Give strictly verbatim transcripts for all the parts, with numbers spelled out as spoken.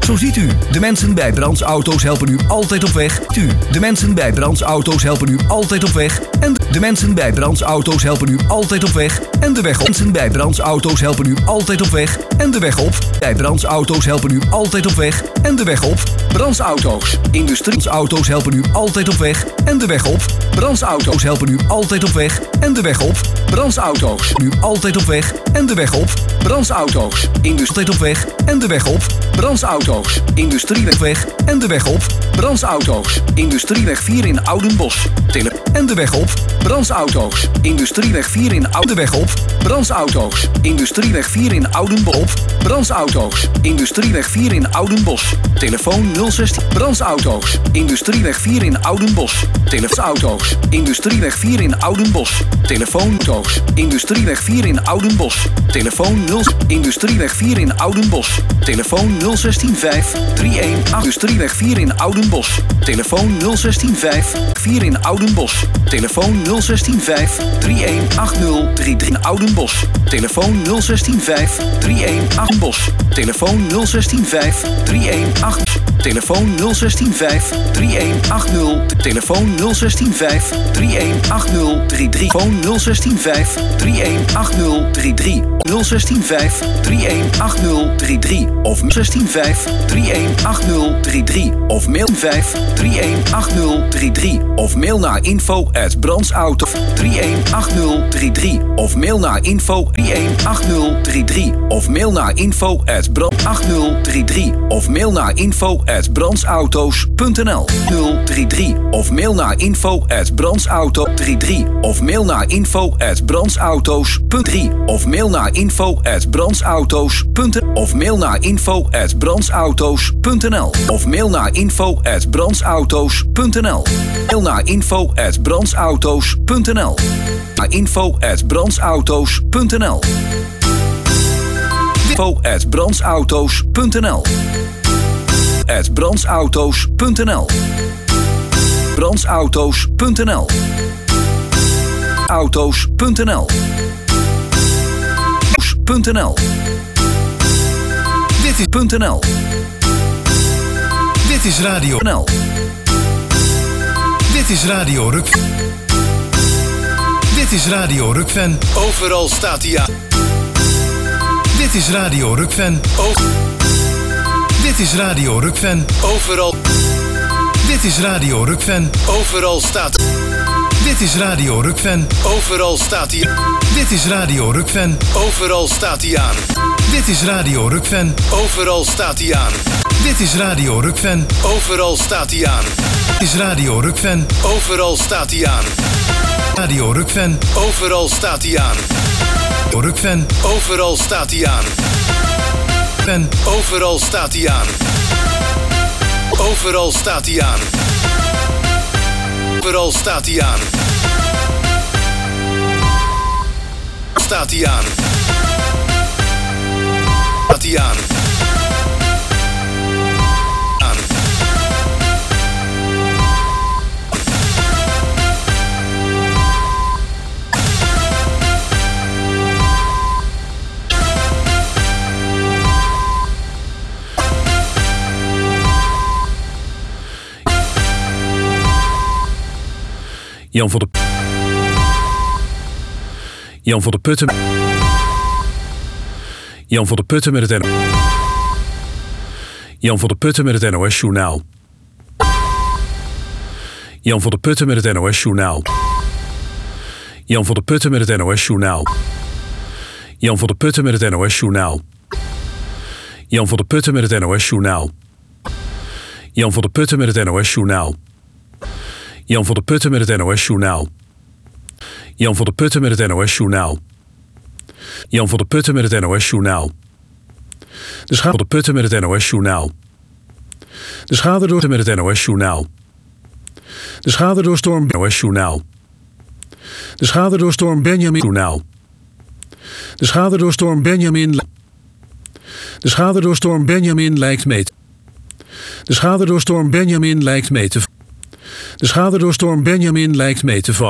Zo ziet u, de mensen bij Brands Auto's helpen u altijd op weg. U, de mensen bij Brands Auto's helpen u altijd op weg. En de mensen bij Brands Auto's helpen u altijd op weg. En de weg op. Mensen bij Brands Auto's helpen u altijd op weg. En de weg op. Bij Brands Auto's helpen u altijd op weg. En de weg op. Brands Auto's. Industries Auto's helpen u altijd op weg. En de weg op. Brands Auto's helpen u altijd op weg. En de weg op. Brands Auto's. Nu altijd op weg. En de weg op. Brands Auto's. Industrie op weg. En de weg op. Brands Auto's. Industrieweg. En de weg op. Brands Auto's. Industrieweg vier in Oudenbosch. Tille. En de weg op. Brands Auto's. Industrieweg vier in Oudenweg op. Brands Auto's. Industrieweg vier in Oudenbosch. Brands Auto's. Industrieweg vier in Oudenbosch. Telefoon nul zestien. Brands Auto's. Industrieweg vier in Oudenbosch. Telefoon Auto's. Industrieweg vier in Oudenbosch. Telefoon Auto's. Industrieweg vier in Oudenbosch. Telefoon nul. Industrieweg vier in Oudenbosch. Telefoon nul zestien vijf drie een acht. Industrieweg vier in Oudenbosch. Telefoon nul zestien vijf vier in Oudenbosch. Telefoon nul zestien vijf drie een acht nul drie drie in Oudenbosch. Telefoon nul zestien vijf drie een acht Bosch. Telefoon nul zestien vijf drie een acht. Telefoon nul zestien vijf drie een acht nul. Telefoon nul zestien vijf drie een acht nul drie drie. Telefoon nul zestien vijf drie een acht nul drie drie. nul zestien vijf drie een acht nul drie drie. Of nul zestien vijf drie een acht nul drie drie. Of mail vijf drie een acht nul drie drie. Of mail naar info at brandsauto drie een acht nul drie drie. Of mail naar info drie een acht nul drie drie. Of mail naar info at brand acht nul drie drie. Of mail naar info at brandsauto's punt n l nul drie drie. Of mail naar info at brandsauto drie drie. Of mail naar info at brandsauto's punt drie. Of mail naar info at brandsauto's punt n l. Of mail naar info at brandsauto's punt n l. Of mail naar info at brandsauto's punt n l. Mail naar info at brandsauto's punt n l. Naar info at brandsauto's punt n l. Info at brandsauto's punt n l. at brandsauto's punt n l. brandsauto's punt n l. auto's punt n l. .nl. Dit is .nl. Dit is Radio N L. Dit is Radio Ruk. Dit is Radio Rukven. Overal staat hij aan. Dit is Radio Rukven. O- Dit is Radio Rukven. Overal. Dit is Radio Rukven. Overal staat. Dit is Radio Rukven. Overal staat hij. Dit is Radio Rukven. Overal staat hij aan. Dit is Radio Rukven. Overal staat hij aan. Dit is Radio Rukven. Overal staat hij aan. Dit is Radio Rukven. Overal staat hij aan. Radio Rukven. Overal staat hij aan. Rukven. Overal staat hij aan. Pen. Overal staat hij aan. Overal staat hij aan. Overal staat hij aan. Staat hij aan. Staat hij aan. Aan. Jan van der Jan van der Putten. Jan van der Putten met het N O Jan van der Putten met het N O S Journaal. Jan van der Putten met het N O S Journaal. Jan van der Putten met het N O S Journaal. Jan van der Putten met het N O S Journaal. Jan van der Putten met het N O S Journaal. Jan van der Putten met het N O S Journaal. Jan van der Putten met het N O S Journaal. Jan van der Putten met het N O S Journaal. Jan van der Putten met het N O S Journaal. De schade van de Putten met het N O S Journaal. De schade door met het N O S Journaal. De schade door storm N O S Journaal. De schade door storm Benjamin Journaal. De schade door storm Benjamin. De schade door storm Benjamin lijkt mee. De schade door storm Benjamin lijkt mee te. De schade door storm Benjamin lijkt mee te vallen.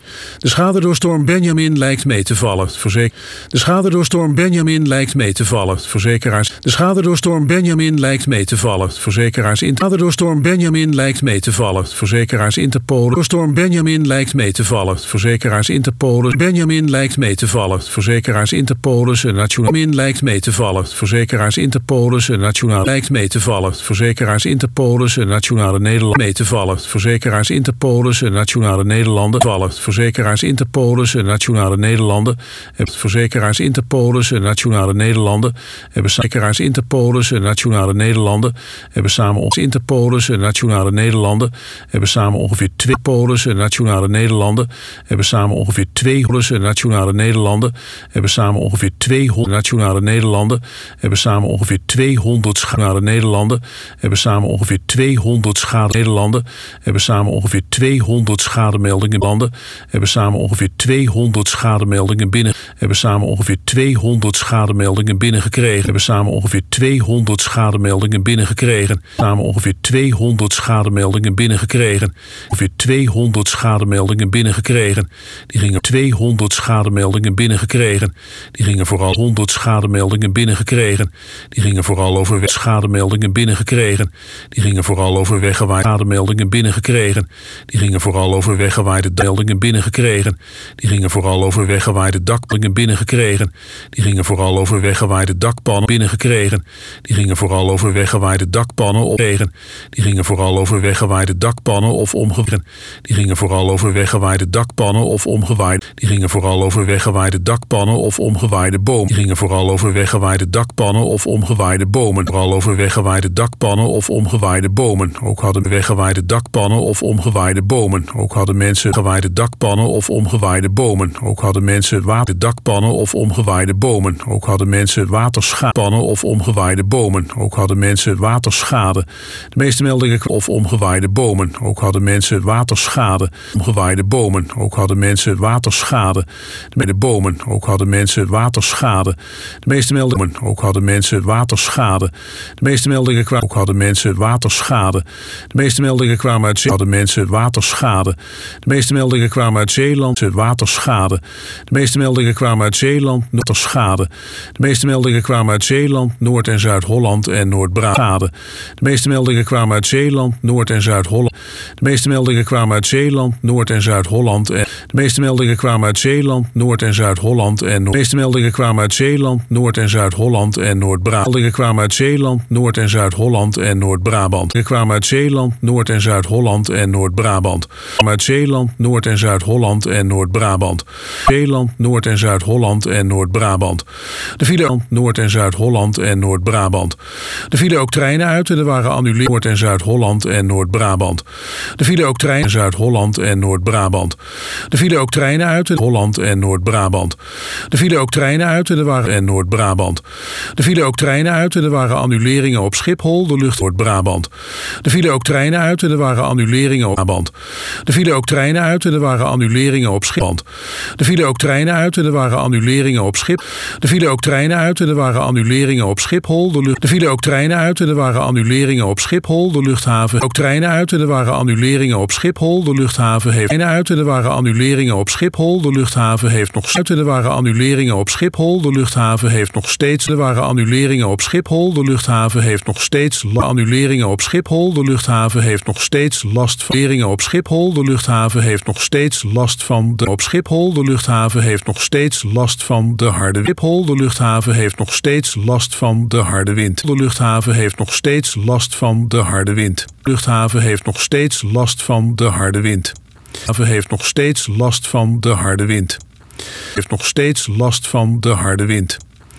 De schade door storm Benjamin lijkt mee te vallen. Verzeker... De schade door storm Benjamin lijkt mee te vallen. Verzekeraars. De schade door storm Benjamin lijkt mee te vallen. Verzekeraars in. De schade door storm Benjamin lijkt mee te vallen. Verzekeraars Interpolen. Door storm Benjamin lijkt mee te vallen. Verzekeraars Interpolen. Benjamin lijkt mee te vallen. Verzekeraars Interpolis en Nationaal Min lijkt mee te vallen. Verzekeraars Interpolis en Nationaal lijkt mee te vallen. Verzekeraars Interpolis en Nationale Nederland mee te vallen. Verzekeraars Interpolis en Nationale Nederlanden vallen. Verzekeraars Interpolis en Nationale Nederlanden. Verzekeraars Interpolis en Nationale Nederlanden hebben verzekeraars Interpolis en Nationale Nederlanden hebben samen ons Interpolis en Nationale Nederlanden hebben samen ongeveer twee polis en Nationale Nederlanden hebben samen ongeveer twee polis en Nationale Nederlanden hebben samen ongeveer tweehonderd Nationale Nederlanden hebben samen ongeveer tweehonderd Nationale Nederlanden hebben samen ongeveer tweehonderd schade Nederlanden hebben samen ongeveer tweehonderd schademeldingen landen hebben samen ongeveer tweehonderd schademeldingen binnen hebben samen ongeveer tweehonderd schademeldingen binnengekregen hebben samen ongeveer tweehonderd schademeldingen binnengekregen samen ongeveer tweehonderd schademeldingen binnengekregen ongeveer tweehonderd schademeldingen binnengekregen die gingen tweehonderd schademeldingen binnengekregen die gingen vooral honderd schademeldingen binnengekregen die gingen vooral over schademeldingen binnengekregen die gingen vooral over weggewaaide schademeldingen binnengekregen die gingen vooral over weggewaaide meldingen binnengekregen die gingen vooral over weggewaaide dakpannen binnengekregen die gingen vooral over weggewaaide dakpannen binnengekregen die gingen vooral over weggewaaide dakpannen opkregen die gingen vooral over weggewaaide dakpannen of omgewaaid die gingen vooral over weggewaaide dakpannen of omgewaaid die gingen vooral over weggewaaide dakpannen of omgewaaide bomen die gingen vooral over weggewaaide dakpannen of omgewaaide bomen vooral over weggewaaide dakpannen of omgewaaide bomen ook hadden weggewaaide dakpannen of omgewaaide bomen ook hadden mensen gewaaide dakpannen of omgewaaide bomen ook hadden mensen water dakpannen of omgewaaide bomen ook hadden mensen waterschadepannen of omgewaaide bomen ook hadden mensen waterschade de meeste meldingen of omgewaaide bomen ook hadden mensen waterschade omgewaaide bomen ook hadden mensen waterschade de bomen ook hadden mensen waterschade de meeste meldingen ook hadden mensen waterschade de meeste meldingen kwamen ook hadden mensen waterschade de meeste meldingen kwamen uit hadden mensen waterschade de meeste meldingen kwamen uit Zeeland waterschade de meeste meldingen kwamen uit Zeeland waterschade de meeste meldingen kwamen uit Zeeland Noord- en Zuid-Holland en Noord-Brabant de meeste meldingen kwamen uit Zeeland Noord- en Zuid-Holland de meeste meldingen kwamen uit Zeeland Noord- en Zuid-Holland en de meeste meldingen kwamen uit Zeeland Noord- en Zuid-Holland en de meeste meldingen kwamen uit Zeeland Noord- en Zuid-Holland en Noord-Brabant meldingen kwamen uit Zeeland Noord- en Zuid-Holland en Noord-Brabant meldingen kwamen uit Zeeland Noord- en Zuid-Holland en Noord-Brabant kwamen uit Zeeland Noord- en Zuid-Holland en Noord-Brabant Zeeland Noord- en Zuid-Holland en Noord-Brabant de vielen Noord- en Zuid-Holland en Noord-Brabant er vielen ook treinen uit en er waren annuleerd Noord- en Zuid-Holland en Noord-Brabant er vielen ook treinen in Zuid-Holland en Noord-Brabant er vielen ook treinen uit in Holland en Noord-Brabant er vielen ook treinen uit en er waren en Noord-Brabant er vielen ook treinen uit en er waren annuleringen op Schiphol de lucht Noord-Brabant er vielen ook treinen uit en er waren annuleringen op Brabant er vielen ook treinen uit en er waren annuleringen op Schiphol er vielen ook treinen uit en er waren annuleringen op Schip er vielen ook treinen uit en er waren annuleringen op Schiphol de lucht er vielen ook treinen uit en er waren annuleringen op Schiphol de luchthaven ook treinen uit en er waren annuleringen op Schiphol de luchthaven heeft treinen uit en er waren annuleringen op Schiphol de luchthaven heeft nog uit en er waren annuleringen op Schiphol de luchthaven heeft nog steeds er waren annuleringen op Schiphol de luchthaven heeft nog steeds annuleringen op Schiphol de luchthaven heeft nog steeds last van annuleringen op Schiphol de luchthaven heeft nog steeds last van de op Schiphol de luchthaven heeft nog steeds last van de harde Schiphol de luchthaven heeft nog steeds last van de harde wind de luchthaven heeft nog steeds last van de harde wind de luchthaven heeft nog steeds last van de harde wind de luchthaven heeft nog steeds last van de harde wind heeft nog steeds last van de harde wind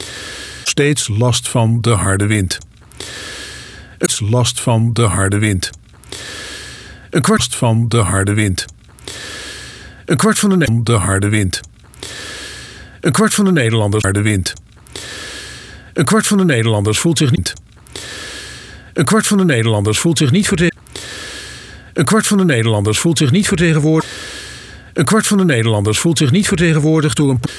steeds last van de harde wind het last van de harde wind een kwart van de harde wind een kwart van de de harde wind een kwart van de Nederlanders harde wind een kwart van de Nederlanders voelt zich niet een kwart van de Nederlanders voelt zich niet vertegenwoordigd een kwart van de Nederlanders voelt zich niet vertegenwoordigd een kwart van de Nederlanders voelt zich niet vertegenwoordigd door een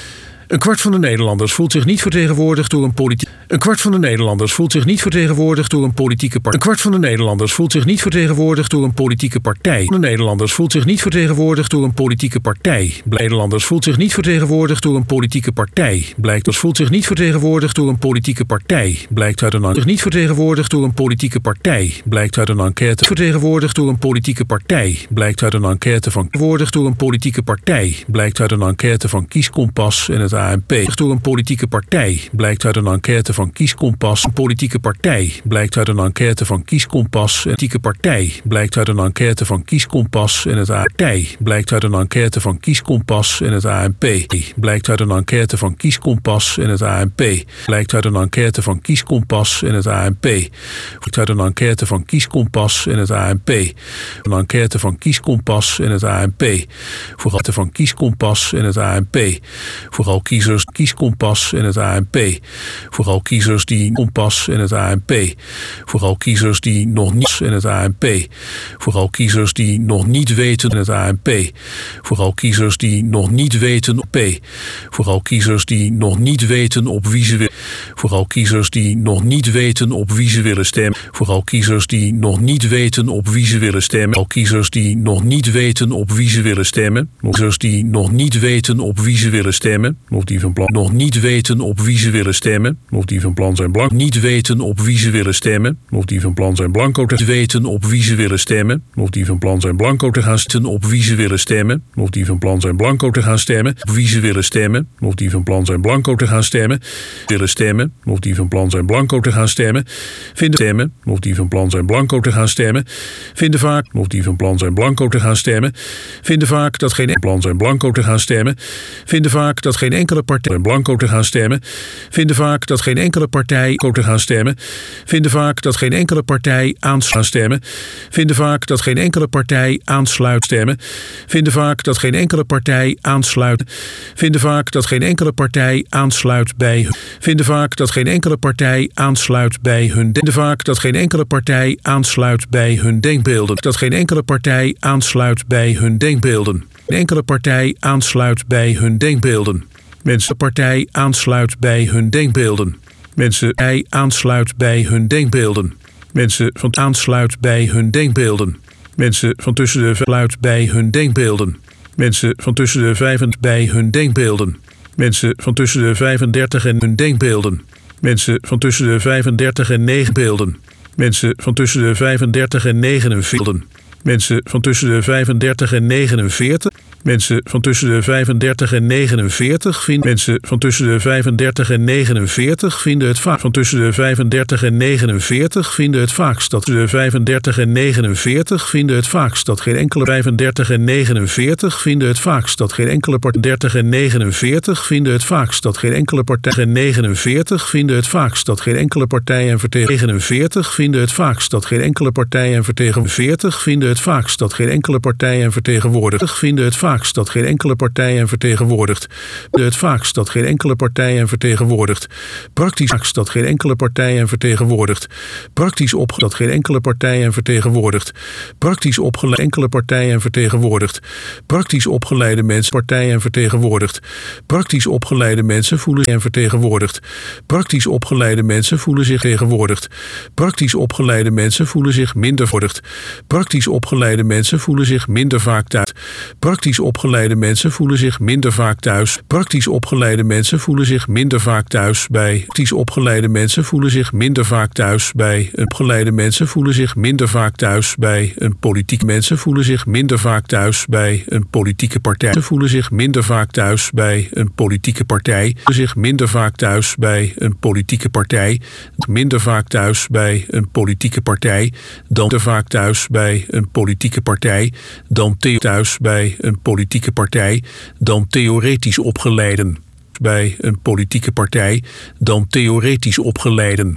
Een kwart van de Nederlanders voelt zich niet vertegenwoordigd door een politiek. Een kwart van de Nederlanders voelt zich niet vertegenwoordigd door een politieke partij. Een kwart van de Nederlanders voelt zich niet vertegenwoordigd door een politieke partij. De Nederlanders voelt zich niet vertegenwoordigd door een politieke partij. Nederlanders voelt zich niet vertegenwoordigd door een politieke partij. Blijkt dat voelt zich niet vertegenwoordigd door een politieke partij. Blijkt uit een enquête niet vertegenwoordigd door een politieke partij. Blijkt uit een enquête vertegenwoordigd door een politieke partij. Blijkt uit een enquête van vertegenwoordigd door een politieke partij. Blijkt uit een enquête van Kieskompas en het A N P. Door een politieke partij. Blijkt uit een enquête van Kieskompas. Een politieke partij. Blijkt uit een enquête van Kieskompas. Een politieke partij. Blijkt uit een enquête van Kieskompas en het A N P. Blijkt uit een enquête van Kieskompas en het A N P. Blijkt uit een enquête van Kieskompas en het A N P. Blijkt uit een enquête van Kieskompas en het A N P. Blijkt uit een enquête van Kieskompas en het A N P. Een enquête van Kieskompas en het A N P. Vooral van Kieskompas en het A N P. Vooral kiezers Kieskompas en het A N P. Vooral kiezers die Kompas en het A N P. Vooral kiezers die nog niet en het A N P. Vooral kiezers die nog niet weten en het A N P. Vooral kiezers die nog niet weten op P. Vooral kiezers die nog niet weten op wie ze willen. Vooral kiezers die nog niet weten op wie ze willen stemmen. Vooral kiezers die nog niet weten op wie ze willen stemmen. Vooral kiezers die nog niet weten op wie ze willen stemmen. Kiezers die nog niet weten op wie ze willen stemmen. Of die van plan nog niet weten op wie ze willen stemmen. Of die van plan zijn blank niet weten op wie ze willen stemmen. Of die van plan zijn blanco te weten op wie ze willen stemmen. Of die van plan zijn blanco te gaan stemmen op wie ze willen stemmen. Of die van plan zijn blanco te gaan stemmen op wie ze willen stemmen. Of die van plan zijn blanco te gaan stemmen. Willen stemmen. Of die van plan zijn blanco te gaan stemmen. Vinden stemmen. Of die van plan zijn blanco te gaan stemmen. Vinden vaak. Of die van plan zijn blanco te gaan stemmen. Vinden vaak dat geen plan zijn blanco te gaan stemmen. Vinden vaak dat geen enkele partij blanco te gaan stemmen. Vinden vaak dat geen enkele partij te gaan stemmen. Vinden vaak dat geen enkele partij aansluit stemmen. Vinden vaak dat geen enkele partij aansluit stemmen. Vinden vaak dat geen enkele partij aansluit. Vinden vaak dat geen enkele partij aansluit bij. Vinden vaak dat geen enkele partij aansluit bij hun. Vinden vaak dat geen enkele partij aansluit bij hun denkbeelden. Dat geen enkele partij aansluit bij hun denkbeelden. Geen enkele partij aansluit bij hun denkbeelden. Mensenpartij aansluit bij hun denkbeelden. Mensenpartij aansluit bij hun denkbeelden. Mensen van aansluit bij hun denkbeelden. Mensen van tussen de sluit bij hun denkbeelden. Mensen van tussen de vijf en bij hun denkbeelden. Mensen van tussen de vijfendertig en hun denkbeelden. Mensen van tussen de vijfendertig en negen beelden. Mensen van tussen de vijfendertig en negenenveertig. Mensen van tussen de vijfendertig en negenenveertig. Mensen van tussen de vijfendertig en negenenveertig vinden mensen van tussen de vijfendertig en negenenveertig vinden het vaak van tussen de vijfendertig en negenenveertig vinden het vaakst dat de vijfendertig en negenenveertig vinden het vaakst dat geen enkele vijfendertig en negenenveertig vinden het vaakst dat geen enkele partij dertig en negenenveertig vinden het vaakst dat geen enkele partij en negenenveertig vinden het vaakst dat geen enkele partij en vertegenwoordiger vinden het vaakst dat geen enkele partij en vertegenwoordiger vinden het vaakst dat geen enkele partij en vertegenwoordiger vinden het vaakst dat geen enkele partij en vertegenwoordigt. Het vaakst dat geen enkele partij en vertegenwoordigt. Praktisch vaakst dat geen enkele partij en vertegenwoordigt. Praktisch op dat geen enkele partij en vertegenwoordigt. Praktisch opgeleide enkele partij en vertegenwoordigt. Praktisch opgeleide mensen partij en vertegenwoordigt. Praktisch opgeleide mensen voelen zich en vertegenwoordigd. Praktisch opgeleide mensen voelen zich tegenwoordigd. Praktisch opgeleide mensen voelen zich minder vertegenwoordigd. Praktisch opgeleide mensen voelen zich minder vaak thuis. Praktisch opgeleide mensen voelen zich minder vaak thuis. Praktisch opgeleide mensen voelen zich minder vaak thuis bij. Praktisch opgeleide mensen voelen zich minder vaak thuis bij. Opgeleide mensen voelen zich minder vaak thuis bij een politieke mensen voelen zich minder vaak thuis bij een politieke partij. Ze voelen zich minder vaak thuis bij een politieke partij. Ze zich minder vaak thuis bij een politieke partij. Minder vaak thuis bij een politieke partij dan te vaak thuis bij een politieke partij dan te thuis bij een politieke partij dan theoretisch opgeleiden bij een politieke partij dan theoretisch opgeleiden.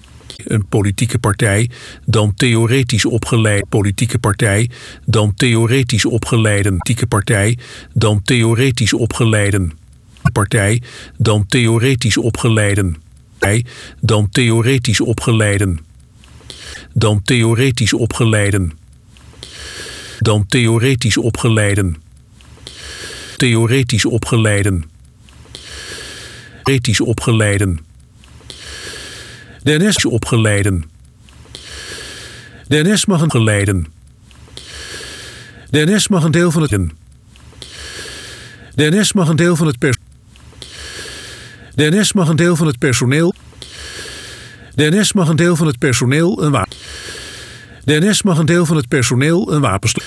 Een politieke partij dan theoretisch opgeleid politieke partij dan theoretisch opgeleiden politieke partij dan theoretisch opgeleiden partij dan theoretisch opgeleiden dan theoretisch opgeleiden dan theoretisch opgeleiden dan theoretisch opgeleiden theoretisch opgeleiden Ethisch opgeleiden. De N S opgeleiden. De N S mag een geleiden. De N S mag een deel van het De N S mag een deel van het pers. De N S mag een deel van het personeel. De N S mag een deel van het personeel een wapen. De N S mag een deel van het personeel een wapenstok.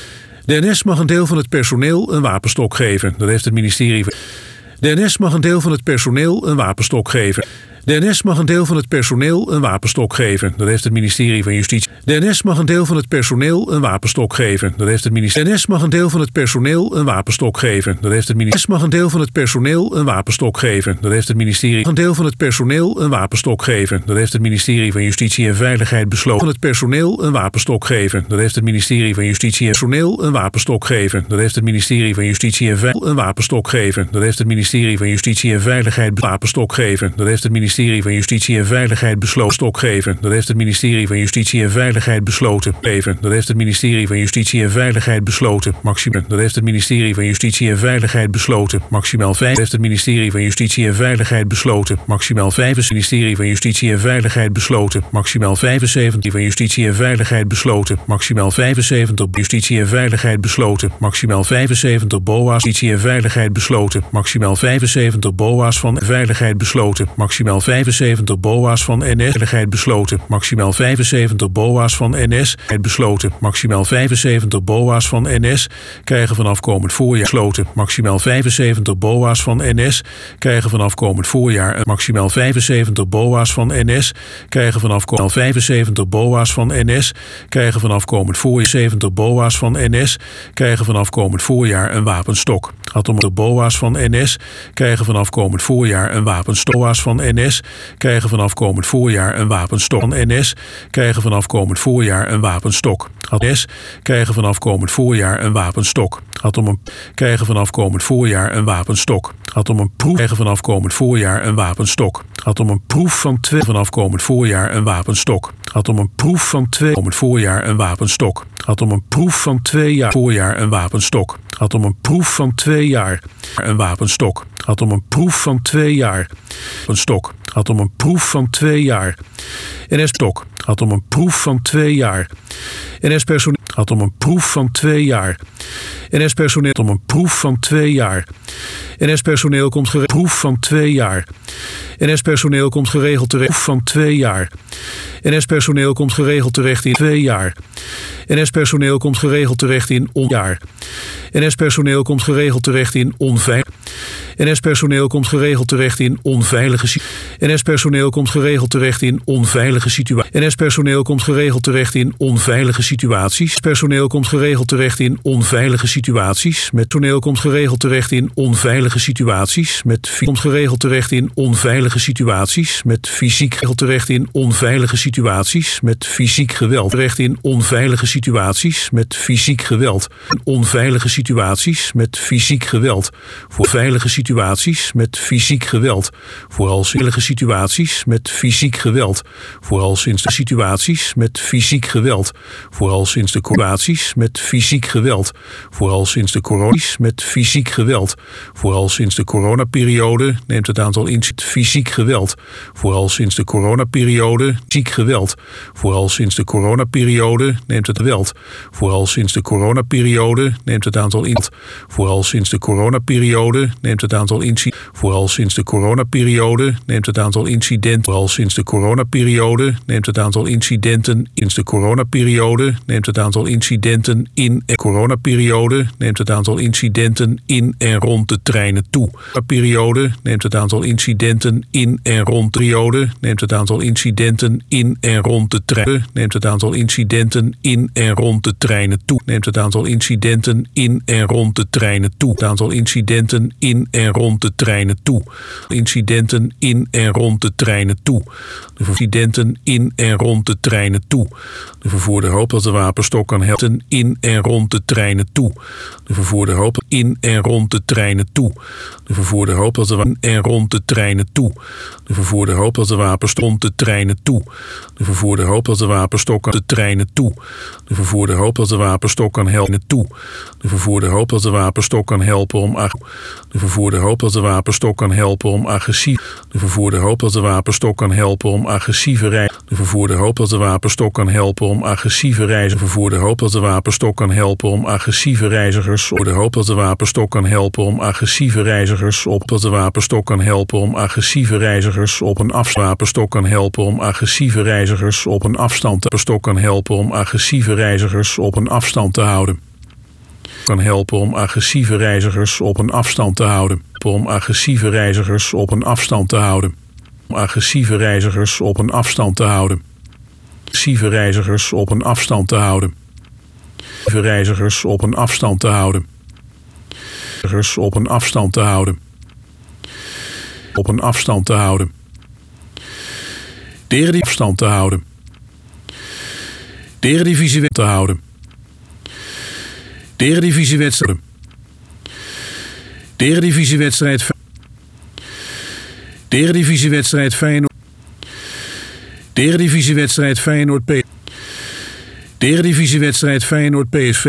De N S mag een deel van het personeel een wapenstok geven. Dat heeft het ministerie. De N S mag een deel van het personeel een wapenstok geven. De N S mag een deel van het personeel een wapenstok geven. Dat heeft het ministerie van Justitie. De N S mag een deel van het personeel een wapenstok geven. Dat heeft het ministerie. De N S mag een deel van het personeel een wapenstok geven. Dat heeft het ministerie. De N S mag een deel van het personeel een wapenstok geven. Dat heeft het ministerie. Een deel van het personeel een wapenstok geven. Dat heeft het ministerie van Justitie en Veiligheid besloten. Van het personeel een wapenstok geven. Dat heeft het ministerie van Justitie en personeel een wapenstok geven. Dat heeft het ministerie van Justitie en Veiligheid een wapenstok geven. Dat heeft het ministerie van Justitie en Veiligheid wapenstok geven. Dat heeft het ministerie ministerie van Justitie en Veiligheid besloten stok geven. Dat heeft het ministerie van Justitie en Veiligheid besloten. Geven. Dat heeft het ministerie van Justitie en Veiligheid besloten. Maximaal. Dat heeft het ministerie van Justitie en Veiligheid besloten. Maximaal vijf. Dat heeft het ministerie van Justitie en Veiligheid besloten. Maximaal vijf. Het ministerie van Justitie en Veiligheid besloten. Maximaal vijfenzeventig. Van Justitie en Veiligheid besloten. Maximaal vijfenzeventig. Justitie en Veiligheid besloten. Maximaal vijfenzeventig. B O A's. Justitie en Veiligheid besloten. Maximaal vijfenzeventig. B O A's van Veiligheid besloten. Maximaal vijfenzeventig B O A's van N S. Veiligheid besloten. Maximaal vijfenzeventig B O A's van N S. Besloten. Maximaal vijfenzeventig B O A's van N S krijgen vanaf komend voorjaar. Besloten. Maximaal vijfenzeventig B O A's van N S krijgen vanaf komend voorjaar. Maximaal vijfenzeventig B O A's van N S krijgen vanaf komend vijfenzeventig B O A's van N S krijgen vanaf komend voorjaar. zeventig B O A's van N S krijgen vanaf komend voorjaar een wapenstok. Had om de B O A's van N S krijgen vanaf komend voorjaar een wapenstok. B O A's van N S krijgen vanaf komend voorjaar een wapenstok. Van N S krijgen vanaf komend voorjaar een wapenstok. Had N S krijgen vanaf komend voorjaar een wapenstok. Had om een krijgen vanaf komend voorjaar een wapenstok. Had om een proef krijgen vanaf komend voorjaar een wapenstok. Had om een proef van twee vanaf komend voorjaar een wapenstok. Had om een proef van twee komend voorjaar een wapenstok. Had om een proef van twee jaar voorjaar een wapenstok. Had om een proef van twee jaar een wapenstok. Had om een proef van twee jaar een stok. Had om een proef van twee jaar N S-stok. Had om een proef van twee jaar N S-personeel. Had om een proef van twee jaar N S-personeel. Om een proef van twee jaar N S-personeel komt geregeld. Proef van twee jaar N S-personeel komt geregeld terecht. Proef van twee jaar N S-personeel komt geregeld terecht in twee jaar. N S-personeel komt geregeld terecht in onjaar. N S-personeel komt geregeld terecht in onveilig. N S-personeel komt geregeld terecht in onveilige situaties. N S-personeel komt geregeld terecht in onveilige situaties. N S-personeel komt geregeld terecht in onveilige situaties. Personeel komt geregeld terecht in onveilige situaties. Met toneel komt geregeld terecht in onveilige situaties. Met komt geregeld terecht in onveilige situaties. Met fysiek geregeld terecht in onveilige situaties. Met fysiek geweld terecht in onveilige situaties. Met fysiek geweld. Onveilige situaties met fysiek geweld. Voor veilige situaties met fysiek geweld. Vooral veilige situaties met fysiek geweld. Vooral sinds de situaties met fysiek geweld. Vooral sinds de situaties met fysiek geweld. Vooral sinds de corona's met fysiek geweld. Vooral sinds de coronaperiode neemt het aantal incidenten fysiek geweld. Vooral sinds de coronaperiode fysiek geweld. Vooral sinds de coronaperiode neemt het geweld. Vooral sinds de coronaperiode neemt het aantal in. Vooral sinds de coronaperiode neemt het aantal incidenten. Vooral sinds de coronaperiode neemt het aantal incidenten. Vooral sinds de coronaperiode neemt het aantal incidenten. Sinds de coronaperiode neemt het aantal incidenten in en coronaperiode neemt het aantal incidenten in en rond de treinen toe. Periode neemt het aantal incidenten in en rond de periode neemt het aantal incidenten in en rond de treinen neemt het aantal incidenten in en rond de treinen toe. Neemt het aantal incidenten in en rond de treinen toe. Het aantal incidenten in en rond de treinen toe. Incidenten in en rond de treinen toe. De incidenten in en rond de treinen toe. De vervoerder hoopt dat de wapenstok kan helpen in en rond de treinen toe. De vervoerder hoopt in en rond de treinen toe. De vervoerder hoopt dat de in en rond de treinen toe. De vervoerder hoopt dat de wapenstok rond de treinen toe. De vervoerder hoopt dat de wapenstok kan de treinen toe. De vervoerder hoopt dat de wapenstok kan helpen toe. De vervoerder hoopt dat de wapenstok kan helpen om ag- De vervoerder hoopt dat de wapenstok kan helpen om agressief. De vervoerder hoopt dat de wapenstok kan helpen om agressieve reizen. De vervoerder hoopt dat de wapenstok kan helpen om agressieve reizen. De vervoerder hoopt dat de wapenstok kan helpen om agressieve reizigers. De hoopt dat de wapenstok kan helpen om agressieve reizigers op dat de wapenstok kan helpen om agressieve reizigers op een afstand. Wapenstok kan helpen om agressieve reizigers op een afstand. De wapenstok kan helpen om agressieve reizigers op een afstand te houden. Kan helpen om agressieve reizigers op een afstand te houden. Om agressieve reizigers op een afstand te houden. Om agressieve reizigers op een afstand te houden. Agressieve reizigers op een afstand te houden. Agressieve reizigers op een afstand te houden. Reizigers op een afstand te houden. Op een afstand te houden. Eredivisie afstand te houden. Eredivisie te houden. Eredivisiewedstrijd. Eredivisiewedstrijd. Eredivisiewedstrijd Feyenoord. Eredivisiewedstrijd Feyenoord P. Eredivisiewedstrijd Feyenoord P S V.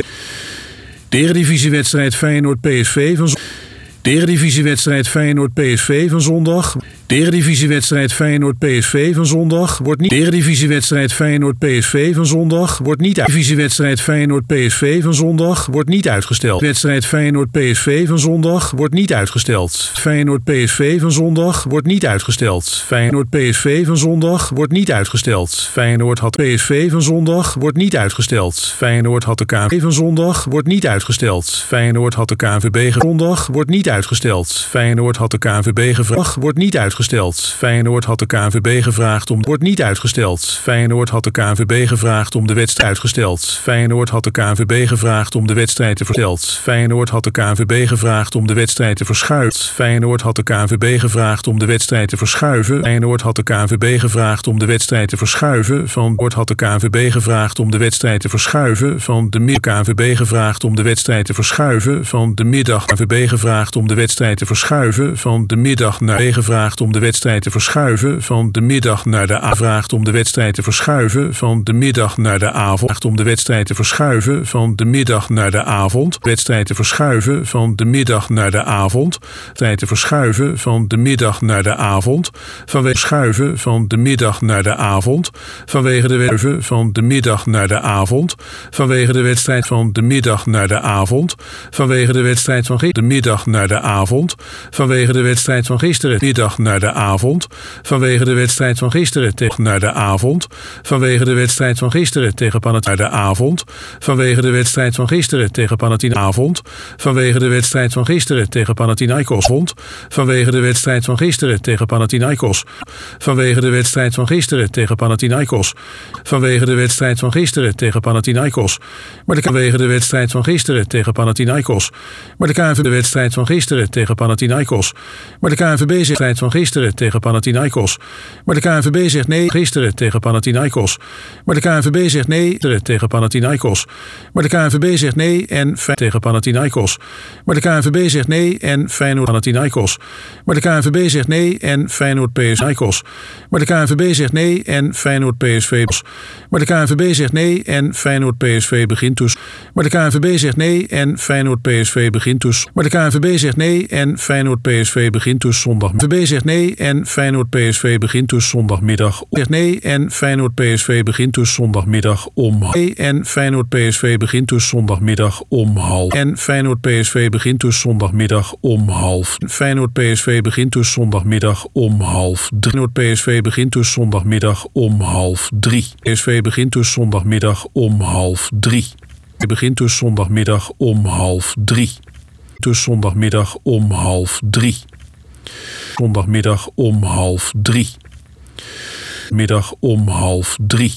Eredivisiewedstrijd Feyenoord P S V van Eredivisiewedstrijd Feyenoord P S V van zondag. Eredivisiewedstrijd Feyenoord P S V van zondag wordt niet. Eredivisiewedstrijd Feyenoord P S V van zondag wordt niet. Eredivisiewedstrijd Feyenoord P S V van zondag wordt niet uitgesteld. Wedstrijd Feyenoord P S V van zondag wordt niet uitgesteld. Feyenoord P S V van zondag wordt niet uitgesteld. Feyenoord P S V van zondag wordt niet uitgesteld. Feyenoord had P S V van zondag wordt niet uitgesteld. Feyenoord had de K N V B van zondag wordt niet uitgesteld. Feyenoord had de K N V B zondag wordt niet uitgesteld. Feyenoord had de K N V B gevraagd wordt niet uitgesteld. Feyenoord had de K N V B gevraagd om wordt niet uitgesteld. Feyenoord had de K N V B gevraagd om de wedstrijd uitgesteld. Feyenoord had de K N V B gevraagd om de wedstrijd te versteld. Feyenoord had de K N V B gevraagd om de wedstrijd te verschuiven. Feyenoord had de K N V B gevraagd om de wedstrijd te verschuiven. Feyenoord had de K N V B gevraagd om de wedstrijd te verschuiven. Van Noord had de K N V B gevraagd om de wedstrijd te verschuiven. Van de middag K N V B gevraagd om de wedstrijd te verschuiven. Van de middag K N V B gevraagd om de wedstrijd te verschuiven. Van de middag naar B gevraagd om de wedstrijd te verschuiven. Van de middag naar de avond vraagt om de wedstrijd te verschuiven. Van de middag naar de avond om de wedstrijd te verschuiven. Van de middag naar de avond wedstrijd te verschuiven. Van de middag naar de avond tijd te verschuiven. Van de middag naar de avond vanwege schuiven van de middag naar de avond vanwege de wedstrijd van de middag naar de avond vanwege de wedstrijd van de middag naar de avond vanwege de wedstrijd van gisteren de middag naar de avond vanwege de wedstrijd van gisteren middag naar de avond vanwege de wedstrijd van gisteren tegen naar de avond vanwege de wedstrijd van gisteren tegen Panathinaikos naar de avond vanwege de wedstrijd van gisteren tegen Panathinaikos vanwege de wedstrijd van gisteren tegen Panathinaikos vanwege de wedstrijd van gisteren tegen Panathinaikos vanwege de wedstrijd van gisteren tegen Panathinaikos vanwege de wedstrijd van gisteren tegen Panathinaikos maar de vanwege de wedstrijd van gisteren tegen Panathinaikos maar de K N V B de wedstrijd van gisteren tegen Panathinaikos maar de K N V B zegt van gisteren tegen Panathinaikos maar de K N V B zegt nee gisteren tegen Panathinaikos maar de K N V B zegt nee tegen Panathinaikos maar de K N V B zegt nee en tegen Panathinaikos maar de K N V B zegt nee en Feyenoord Panathinaikos maar de K N V B zegt nee en Feyenoord P S V maar de K N V B zegt nee en Feyenoord P S V maar de K N V B zegt nee en Feyenoord P S V begint dus maar de K N V B zegt nee en Feyenoord P S V begint dus maar de K N V B zegt nee en Feyenoord P S V begint dus zondag K N V B zegt nee en Feyenoord P S V begint dus zondagmiddag zegt nee en Feyenoord P S V begint dus zondagmiddag om nee en Feyenoord P S V begint dus zondagmiddag om half en Feyenoord P S V begint dus zondagmiddag om half Feyenoord P S V begint dus zondagmiddag om half drie Feyenoord P S V begint dus zondagmiddag om half drie P S V begint dus zondagmiddag om half drie Het begint dus zondagmiddag om half drie dus zondagmiddag om half drie Zondagmiddag om half drie. Middag om half drie.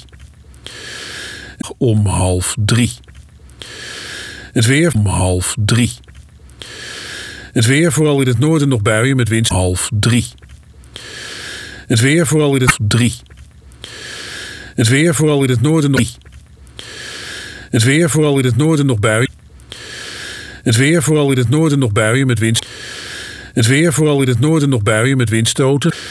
Om half drie. Het weer om half drie. Het weer vooral in het noorden nog buien met wind half drie. Het weer vooral in het drie. Het weer vooral in het noorden nog drie. Het weer vooral in het noorden nog buien. Het weer vooral in het noorden nog buien met wind. Het weer vooral in het noorden nog buien met windstoten.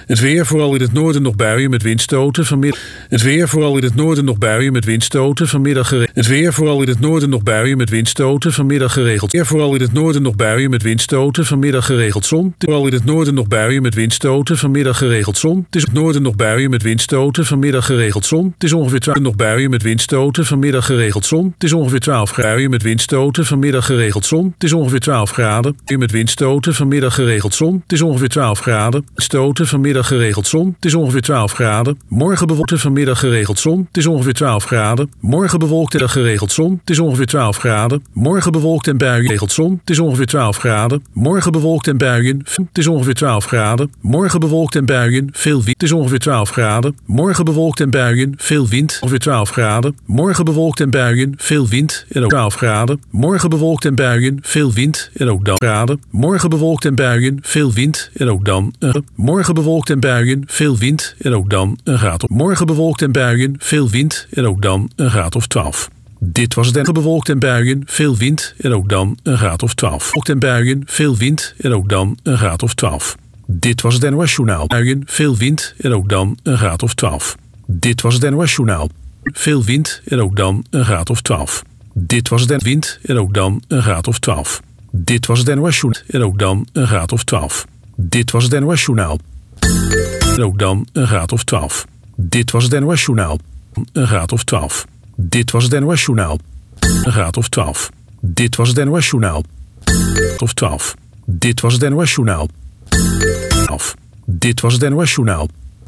Het weer, vooral in het noorden nog buien met windstoten. Vanmiddag. Het weer, vooral in het noorden nog buien met windstoten. Vanmiddag geregeld. Het weer, vooral in het noorden nog buien met windstoten. Vanmiddag geregeld. Het weer, vooral in het noorden nog buien met windstoten. Vanmiddag geregeld zon. Vooral in het noorden nog buien met windstoten. Vanmiddag geregeld zon. Het is het noorden nog buien met windstoten. Vanmiddag geregeld zon. Het is ongeveer twaalf nog buien met windstoten. Vanmiddag geregeld zon. Het is ongeveer twaalf graden met windstoten. Vanmiddag geregeld zon. Het is ongeveer twaalf graden. Met windstoten. Vanmiddag geregeld zon. Het is ongeveer twaalf graden. Stoten. Vanmiddag geregeld zon. Het is ongeveer twaalf graden. Morgen bewolkt. Vanmiddag geregeld zon. Het is ongeveer twaalf graden. Morgen bewolkt en geregeld zon. Het is ongeveer twaalf graden. Morgen bewolkt en buien. Geregeld zon. Het is ongeveer twaalf graden. Morgen bewolkt en buien. Het is ongeveer twaalf graden. Morgen bewolkt en buien. Veel wind. Het is ongeveer twaalf graden. Morgen bewolkt en buien. Veel wind. Ongeveer twaalf graden. Morgen bewolkt en buien. Veel wind. En ook twaalf graden. Morgen bewolkt en buien. Veel wind. En ook dan graden. Morgen bewolkt en buien. Veel wind. En ook dan. Uh, morgen bewolkt en buien. Veel wind. En ook dan een graad of. Morgen bewolkt en buien. Veel wind. En ook dan een graad of twaalf. Dit was het en bewolkt en buien, veel wind en ook dan een graad of twaalf. Bewolkt en buien, veel wind en ook dan een graad of twaalf. Dit was het N O S-journaal. Buien, veel wind en ook dan een graad of twaalf. Dit was het N O S-journaal. Veel wind en ook dan een graad of twaalf. Dit was het wind en ook dan een graad of twaalf. Dit was het N O S-journaal en ook dan een graad of twaalf. Dit was het N O S-journaal. En ook dan een graad of twaalf. Dit was het N O S-journaal. Een graad of twaalf. Dit was het N O S-journaal. Een graad of twaalf. Dit was het N O S-journaal. Of twaalf. Dit was het N O S-journaal. twaalf. Dit was het N O S-journaal.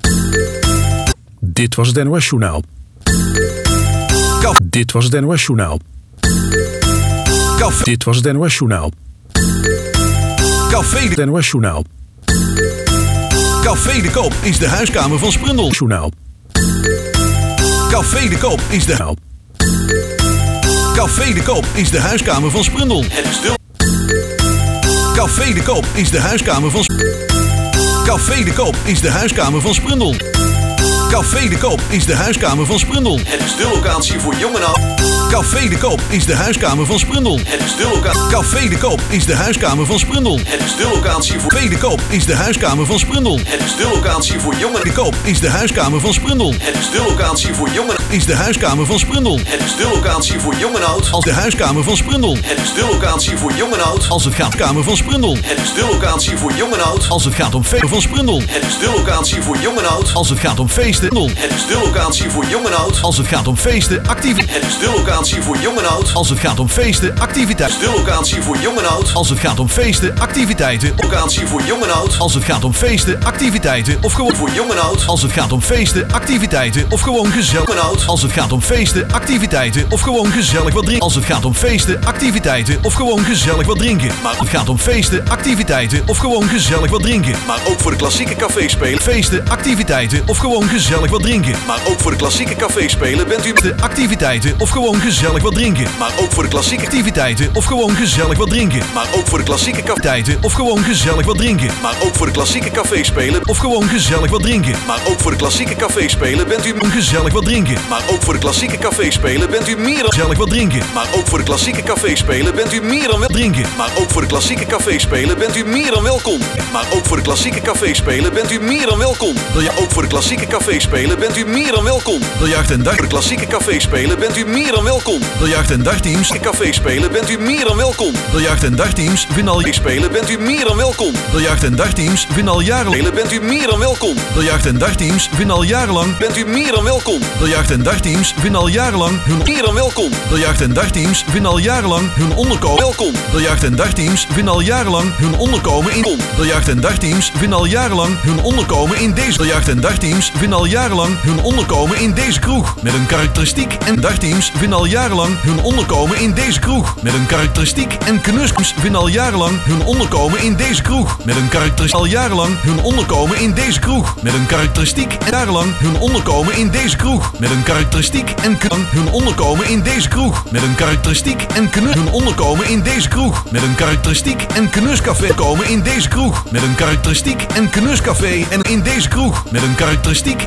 Dit was het N O S-journaal. Kaf. Dit was het N O S-journaal. Kaf. Dit was het N O S-journaal. Café de N O S-journaal. Café de Koop is de huiskamer van Sprundel. Journaal. Café de Koop is de huil. Café de Koop is de huiskamer van Sprundel. Het is stil. Café de Koop is de huiskamer van Café de Koop is de huiskamer van Sprundel. Café de Koop is de huiskamer van Sprundel. Het is de locatie voor jong en oud. Café de Koop is de huiskamer van Sprundel. Het is de locatie. Café de Koop is de huiskamer van Sprundel. Het is de locatie voor Café de Koop is de huiskamer van Sprundel. Het is de locatie voor jongen. De Koop is de huiskamer van Sprundel. Het is de locatie voor jongen. Is de huiskamer van Sprundel. Het is de locatie voor jong en oud. Als de huiskamer van Sprundel. Het is de locatie voor jong en oud. Als het gaat kamer van Sprundel. Het is de locatie voor jong en oud. Als het gaat om feesten van Sprundel. Het is de locatie voor jong en oud. Als het gaat om feesten. Het is de locatie voor jong en oud. Als het gaat om feesten, activiteiten. Het is de locatie voor jong en oud. Als het gaat om feesten, activiteiten. Het is de locatie voor jong en oud. Als het gaat om feesten, activiteiten. Locatie voor jong en oud. Als het gaat om feesten, activiteiten. Of gewoon voor jong en oud. Als het gaat om feesten, activiteiten. Of gewoon gezellig en oud. Als het gaat om feesten, activiteiten. Of gewoon gezellig wat drinken. Als het gaat om feesten, activiteiten. Of gewoon gezellig wat drinken. Maar het gaat om feesten, activiteiten. Of gewoon gezellig wat drinken. Maar ook voor de klassieke caféspelen. Feesten, activiteiten. Of gewoon gezellig wat drinken. Maar ook voor de klassieke caféspelen bent u de activiteiten. Of gewoon gezellig wat drinken. Maar ook voor de klassieke activiteiten. Of gewoon gezellig wat drinken. Maar ook voor de klassieke activiteiten. Of gewoon gezellig wat drinken. Maar ook voor de klassieke caféspelen. Of gewoon gezellig wat drinken. Maar ook voor de klassieke caféspelen bent u gezellig wat drinken. Maar ook voor de klassieke caféspelen bent u meer dan gezellig wat drinken. Maar ook voor de klassieke caféspelen bent u meer dan wel drinken. Maar ook voor de klassieke caféspelen bent u meer dan welkom. Maar ook voor de klassieke caféspelen bent u meer dan welkom. Wil je ook voor de klassieke caféspelen bent u meer dan welkom. Biljart en dag voor de klassieke caféspelen bent u meer dan welkom. Biljart en dagteams caféspelen bent u meer dan welkom. Biljart en dagteams vinden al spelen bent u meer dan welkom. Biljart en dagteams vinden al jarenlang bent u meer dan welkom. Biljart en dagteams vinden al jarenlang bent u meer dan welkom. Biljart en dagteams vinden al jarenlang hun meer dan welkom. Biljart en dagteams vinden al jarenlang hun onderkomen welkom. Biljart en dagteams vinden al jarenlang hun onderkomen in Biljart en dagteams vinden al jarenlang hun onderkomen in deze Biljart en dagteams vinden al jarenlang hun onderkomen in deze kroeg met een karakteristiek en dagteams vinden al jarenlang hun onderkomen in deze kroeg met een karakteristiek en knuskums vinden al jarenlang hun onderkomen in deze kroeg met een karakteristiek al jarenlang hun onderkomen in deze kroeg met een karakteristiek en jarenlang hun onderkomen in deze kroeg met een karakteristiek en knang hun onderkomen in deze kroeg met een karakteristiek en knus hun onderkomen in deze kroeg met een karakteristiek en knuscafé komen in deze kroeg met een karakteristiek en knuscafé en in deze kroeg met een karakteristiek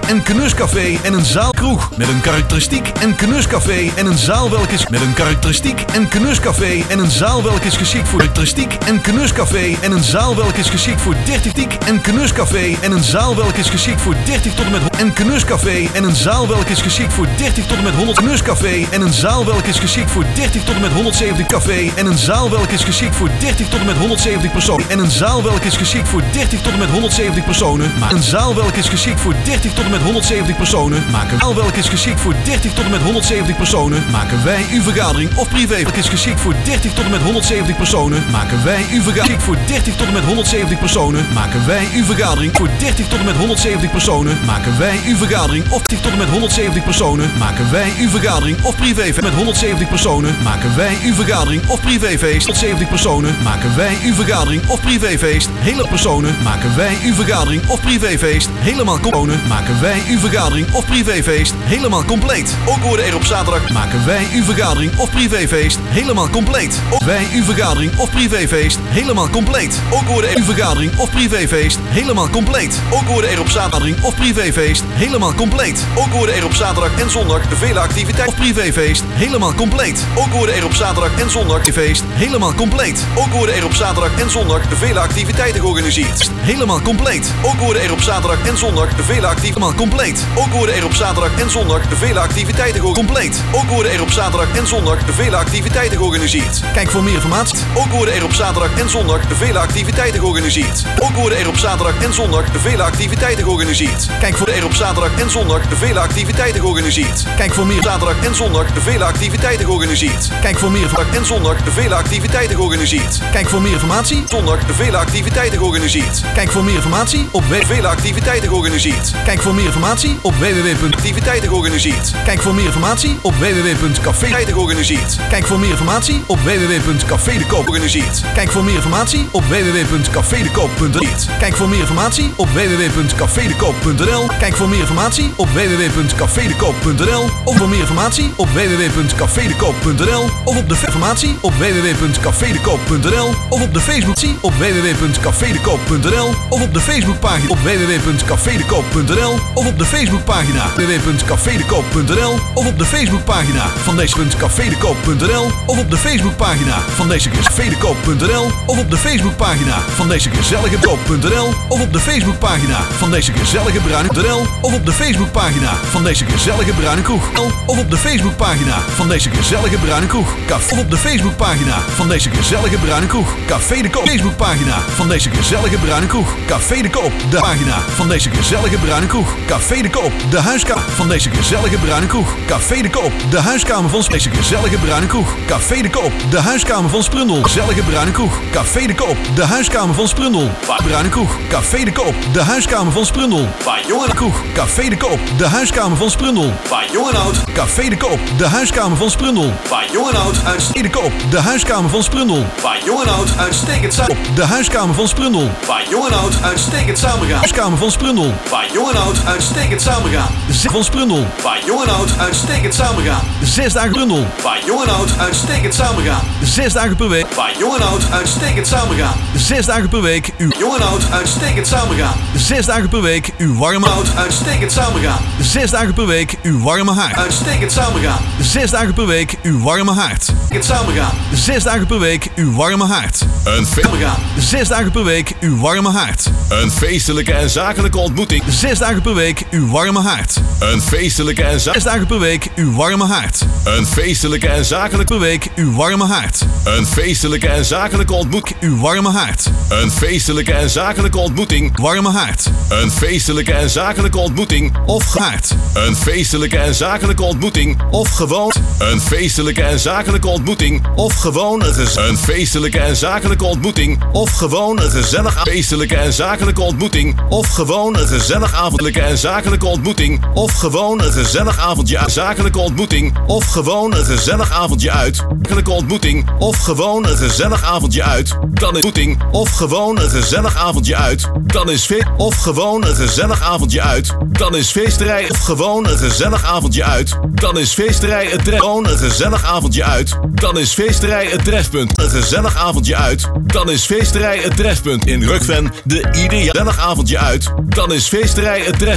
en knuscafé en een zaalkroeg. Met een karakteristiek en knuscafé en een zaal welk is met een karakteristiek en knuscafé en een zaal welk is geschikt voor karakteristiek en knuscafé en een zaal welk is geschikt voor dertig tiek en knuscafé en een zaal welk is geschikt voor dertig tot en met en knuscafé en een zaal welk is geschikt voor dertig tot en met honderd knuscafé en een zaal welk is geschikt voor dertig tot en met honderdzeventig café en een zaal welk is geschikt voor dertig tot en met honderdzeventig personen en een zaal welk is geschikt voor dertig tot en met honderdzeventig personen maar een zaal welk is geschikt voor dertig tot en met honderdzeventig personen maken een zaal welk is geschikt voor dertig tot en met honderdzeventig personen maken wij uw vergadering of privé welk is geschikt voor dertig tot en met honderdzeventig personen maken wij uw vergadering voor dertig tot en met honderdzeventig personen maken wij uw vergadering voor dertig tot en met honderdzeventig personen maken wij uw vergadering of dertig tot en met honderdzeventig personen maken wij uw vergadering of privéfeest met honderdzeventig personen maken wij uw vergadering of privéfeest tot zeventig personen maken wij uw vergadering of privéfeest hele personen maken wij uw vergadering of privéfeest helemaal personen maken wij uw vergadering of privéfeest helemaal compleet. Ook worden er op zaterdag maken wij uw vergadering of privéfeest helemaal compleet. Ook wij uw vergadering of privéfeest helemaal compleet. Ook worden er uw vergadering of privéfeest helemaal compleet. Ook worden er op zaterdag of privéfeest helemaal compleet. Ook worden er op zaterdag en zondag de vele activiteiten of privéfeest helemaal compleet. Ook worden er op zaterdag en zondag feest helemaal compleet. Ook worden er op zaterdag en zondag de vele activiteiten georganiseerd. Helemaal compleet. Ook worden er op zaterdag en zondag de vele activiteiten helemaal compleet. Ook worden er op zaterdag en zondag de vele activiteiten compleet. Ook worden er op zaterdag en zondag de vele activiteiten georganiseerd. Kijk voor meer informatie. Ook worden er op zaterdag en zondag de vele activiteiten georganiseerd. Ook worden er op zaterdag en zondag de vele activiteiten georganiseerd. Kijk voor er op zaterdag en zondag de vele activiteiten georganiseerd. Kijk voor meer zaterdag en zondag de vele activiteiten georganiseerd. Kijk voor meer zaterdag en zondag de vele activiteiten georganiseerd. Kijk voor meer informatie. Zondag de vele activiteiten georganiseerd. Kijk voor meer informatie op w vele activiteiten georganiseerd. Kijk voor meer informatie op w w w punt activiteiten georganiseerd. Kijk voor meer informatie op w w w punt café georganiseerd. Kijk voor meer informatie op w w w punt café de koop organiseert. Kijk voor meer informatie op w w w punt café de koop punt n l. Kijk voor meer informatie op w w w punt café de koop punt n l. Kijk voor meer informatie op w w w punt café de koop punt n l of voor meer informatie op w w w punt café de koop punt n l of op de informatie op w w w punt café de koop punt n l of op de Facebook op w w w punt café de koop punt n l of op de Facebookpagina op w w w punt café de koop punt n l of op de Facebookpagina w w w punt café de koop punt n l of op de Facebookpagina van deze punt café de koop punt n l of op de Facebookpagina van deze café de koop punt n l of op de Facebookpagina van deze gezellige koop punt n l of op de Facebookpagina van deze gezellige bruine punt n l of op de Facebookpagina van deze gezellige bruine kroeg of op de Facebookpagina van deze gezellige bruine kroeg of op de Facebookpagina van deze gezellige bruine kroeg Café de Koop Facebookpagina van deze gezellige bruine kroeg Café de Koop de pagina van deze gezellige bruine kroeg Café de Koop de huiskamer van deze gezellige bruine kroeg Café de Koop de huiskamer van deze gezellige bruine kroeg Café de Koop de huiskamer van Sprundel gezellige bruine kroeg Café de Koop de huiskamer van Sprundel bruine kroeg Café de Koop de huiskamer van Sprundel waar jongen kroeg Café de Koop de huiskamer van Sprundel waar jongen oud Café de Koop de huiskamer van Sprundel waar jongen oud uitstekend Koop de huiskamer van Sprundel waar jongen oud uitstekend samen de huiskamer van Sprundel waar jongen oud uitstekend samengaan huiskamer van Sprundel waar jongen oud uitstekend samengaan zes van Sprundel waar jongen oud uitstekend samengaan zes dagen Sprundel waar jongen oud uitstekend samengaan zes dagen per week waar jongen oud uitstekend samengaan zes dagen per week uw jongen oud uitstekend samengaan zes dagen per week uw warme oud uitstekend samengaan zes dagen per week uw warme haard uitstekend samengaan zes dagen per week uw warme haard uitstekend samengaan zes dagen per week uw warme haard een feest zes dagen per week uw warme haard een feestelijke en zakelijke ontmoeting zes dagen per week uw warme haard een feestelijke en zes dagen per week uw warme haard een feestelijke en zakelijke per week uw warme haard een feestelijke en zakelijke ontmoeting uw warme haard een feestelijke en zakelijke ontmoeting warme haard een feestelijke en zakelijke ontmoeting of gehaard een feestelijke en zakelijke ontmoeting of gewoon een feestelijke en zakelijke ontmoeting of gewoon een gez- een feestelijke en zakelijke ontmoeting of gewoon een gezellig feestelijke en zakelijke ontmoeting of gewoon een gezellig avondelijke en zakelijke ontmoeting of gewoon een gezellig avondje uit zakelijke ontmoeting of gewoon een gezellig avondje uit zakelijke ontmoeting of gewoon een gezellig avondje uit dan is ontmoeting of gewoon een gezellig avondje uit dan is feest of gewoon een gezellig avondje uit dan is feesterij of gewoon een gezellig avondje uit dan is feesterij het tref gewoon een gezellig avondje uit dan is feesterij het trefpunt een gezellig avondje uit dan is feesterij het trefpunt in Rukven de ideale gezellig avondje uit dan is feesterij het trefpunt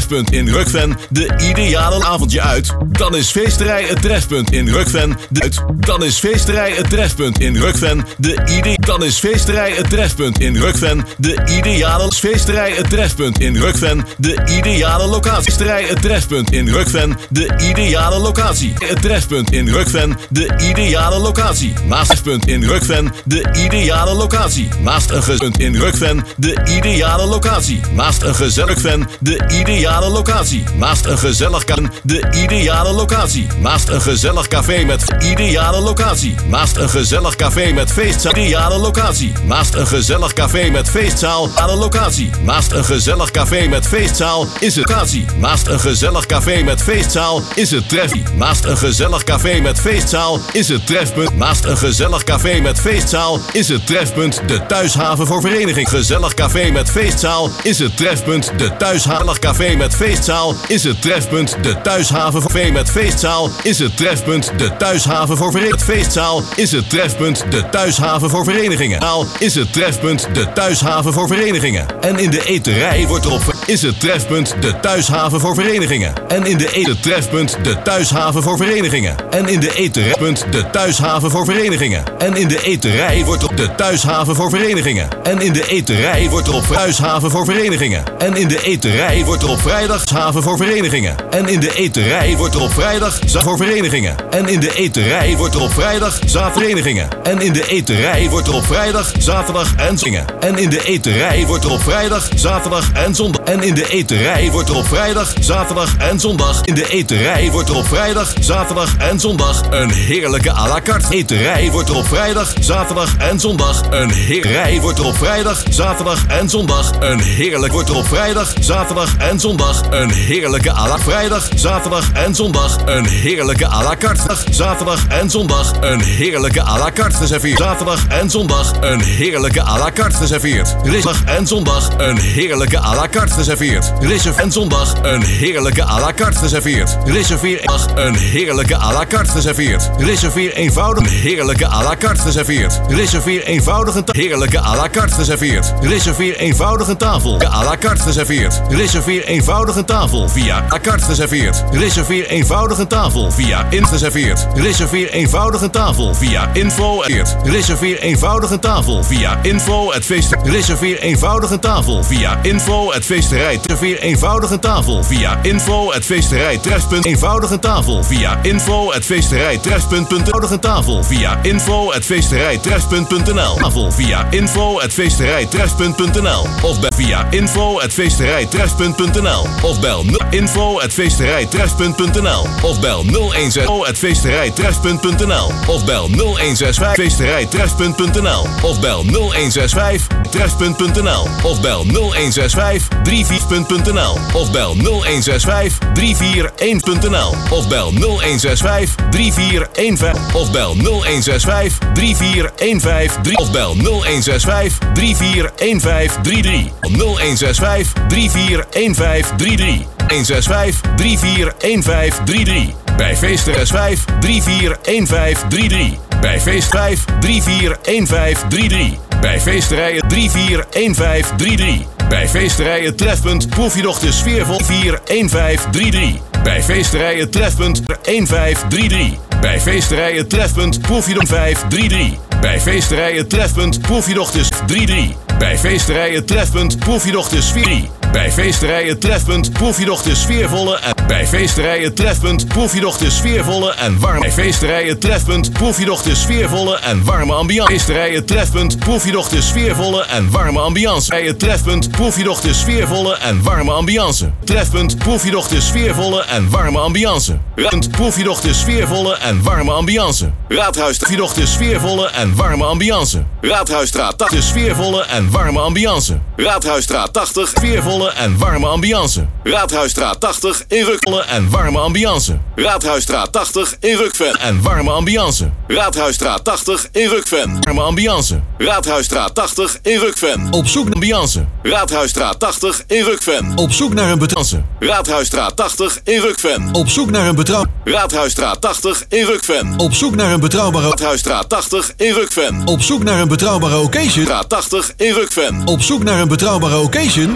Trefpunt in Rukven de ideale avondje uit. Dan is feesterij het trefpunt in Rukven de uit. Dan is feesterij het trefpunt in Rukven de ide. Dan is feesterij het trefpunt in Rukven de ideale feesterij het trefpunt in Rukven de ideale locatie. Feesterij het trefpunt in Rukven de ideale locatie. Het trefpunt in Rukven de ideale locatie. Naast het punt in Rukven de ideale locatie. Naast een gezellig in Rukven de ideale locatie. Naast een gezellig fan de ideale locatie. Naast een gezellig kan de ideale locatie. Naast een gezellig café met ideale locatie. Naast een gezellig café met feestzaal ideale locatie. Naast een gezellig café met feestzaal ideale locatie. Naast een gezellig café met feestzaal is het locatie. Naast een gezellig café met feestzaal is het trefie. Naast een gezellig café met feestzaal is het trefpunt. Naast een gezellig café met feestzaal is het trefpunt de thuishaven voor vereniging. Gezellig café met feestzaal is het trefpunt de thuishaven. Café met feestzaal is het trefpunt de thuishaven voor vee met feestzaal is het trefpunt de thuishaven voor verenigingen. Feestzaal is het trefpunt de thuishaven voor verenigingen. Taal is het trefpunt de thuishaven voor verenigingen. En in de eterij wordt erop is het trefpunt de thuishaven voor verenigingen. En in de ete trefpunt de thuishaven voor verenigingen. En in de eterij de thuishaven voor verenigingen. En in de eterij wordt op de thuishaven voor verenigingen. En in de eterij wordt er op thuishaven voor verenigingen. En in de eterij wordt er op vrijdag haven voor verenigingen. En in de eterij wordt er op vrijdag voor verenigingen. En in de eterij wordt er op vrijdag zaterverenigingen. En in de eterij wordt er op vrijdag, zaterdag en zingen. En in de eterij wordt er op vrijdag, zaterdag en zondag. En in de eterij wordt er op vrijdag, zaterdag en zondag. In de eterij wordt er op vrijdag, zaterdag en zondag een heerlijke à la carte. Eterij wordt er op vrijdag, zaterdag en zondag een heerlijke wordt er op vrijdag, zaterdag en zondag een heerlijk wordt er op vrijdag, zaterdag en zondag een heerlijke à la vrijdag, zaterdag en zondag een heerlijke à la carte. Zaterdag en zondag een heerlijke à la carte geserveerd. Zaterdag en zondag een heerlijke à la carte geserveerd. Zaterdag en zondag een heerlijke à la carte geserveerd. Reserveer en zondag een heerlijke à la carte geserveerd. Reserveer een heerlijke à la carte geserveerd. Reserveer eenvoudig een heerlijke à la carte geserveerd. Reserveer eenvoudig een heerlijke à la carte geserveerd. Reserveer eenvoudig een tafel à la carte geserveerd. Reserveer eenvoudig een tafel via à la carte geserveerd. Reserveer eenvoudig een tafel via in geserveerd. Reserveer eenvoudig een tafel via info. Reserveer eenvoudig een tafel via info het feest. Reserveer eenvoudig een tafel via info het feesterij. Reserveer eenvoudig een tafel via info het feesterij trefpunt. Eenvoudig een tafel via info het feesterij trefpunt. Eenvoudig een tafel via info het feesterij trefpunt.nl. Tafel via info het feesterij trefpunt.nl of bel via info het feesterij trefpunt.nl of bel info het feesterij trefpunt.nl of bel nul een zes het feesterij trefpunt.nl of bel nul een zes vijf feesterij trefpunt.nl of bel nul een zes vijf trefpunt.nl of bel nul een zes vijf drie vier punt n l of bel nul een zes vijf drie vier een punt n l of bel nul een zes vijf drie vier een vijf of bel nul een zes vijf drie vier een vijf drie of bel nul een zes vijf drie vier een vijf drie drie nul een zes vijf drie vier een vijf drie drie een zes vijf drie vier een vijf drie drie bij Feester S vijf drie vier een vijf drie drie bij Feest vijf drie vier een vijf drie drie bij Feesterijen drie vier een vijf drie drie bij Feesterijen Trefpunt proef je nog de sfeervol vier een vijf drie drie bij Feesterijen Trefpunt een vijf drie drie bij Feesterijen Trefpunt proef je nog vijf drie drie bij Feesterijen Trefpunt proef je nog de drie drie bij Feesterijen Trefpunt proef je nog de sfeer bij Feesterijen Trefpunt proef je nog de sfeervolle en bij Feesterijen Trefpunt proef je nog de sfeervolle en warme bij Feesterijen Trefpunt proef je nog de sfeervolle en warme ambiance. Feesterijen Trefpunt proef je nog de sfeervolle en warme ambiance. Bij het Trefpunt proef je nog de sfeervolle en warme ambiance. Trefpunt proef je nog de sfeervolle en warme ambiance. Raadhuis proef je nog de sfeervolle en warme ambiance. Raadhuis proef je nog de sfeervolle en warme ambiance. Raadhuisstraat tachtig de sfeervolle en warme ambiance. Raadhuisstraat tachtig sfeervolle en warme ambiance. Raadhuisstraat tachtig in Rukvolle en warme ambiance. Raadhuisstraat tachtig in Rukven en warme ambiance. Raadhuisstraat tachtig in Rukven. Warme ambiance. Raadhuisstraat tachtig in Rukven. Op zoek naar ambiance. Raadhuisstraat tachtig in Rukven. Op zoek naar een betrouwbare. Raadhuisstraat tachtig in Rukven. Op zoek naar een betrouwbare. Raadhuisstraat tachtig in Rukven. Op zoek naar een betrouwbare. Raadhuisstraat tachtig in Rukven. Op zoek naar een betrouwbare occasion. Straat tachtig in Rukven. Op zoek naar een betrouwbare occasion. tachtig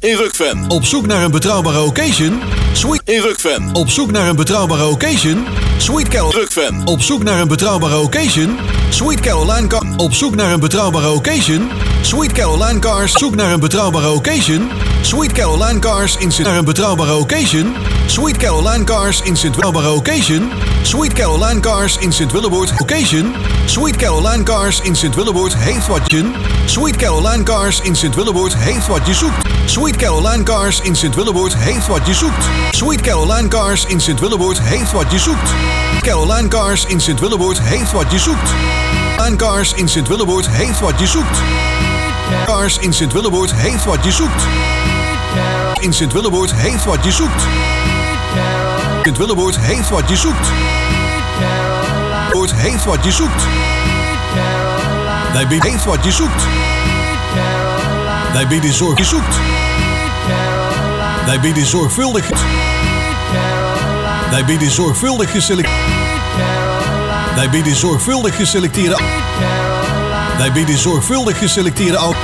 in Rukven. Op zoek naar een betrouwbare occasion? Sweet In Rukven. Op zoek naar een betrouwbare occasion? Sweet Carol. Rukven. Op zoek naar een betrouwbare occasion? Sweet Caroline Car. Op zoek naar een betrouwbare occasion? Sweet Caroline Cars. Zoek naar een betrouwbare occasion? Sweet Caroline Cars in Sint. Naar een betrouwbare occasion? Sweet Caroline Cars in Sint. Betrouwbare occasion? Sweet Caroline Cars in Sint Willeboord. Occasion? Sweet Caroline Cars in Sint Willeboord heeft wat je. Sweet Caroline Cars in Sint Willeboord heeft wat je zoekt. Sweet Caroline Cars in Sint Willeboord heeft wat je zoekt. Sweet Caroline Cars in Sint Willeboord heeft wat je zoekt. Caroline Cars in Sint Willeboord heeft wat je zoekt. Caroline Cars in Sint Willeboord heeft wat je zoekt. Cars in Sint Willeboord heeft wat je zoekt. In Sint Willeboord heeft wat je zoekt. Sint Willeboord heeft wat je zoekt. Willeboord heeft wat je zoekt. Wij bieden heeft wat je zoekt. Wij bieden zorg je zoekt. Wij bieden zorgvuldig. Wij bieden zorgvuldig geselecteerd. Wij bieden zorgvuldig geselecteerde. Wij bieden zorgvuldig geselecteerde auto's.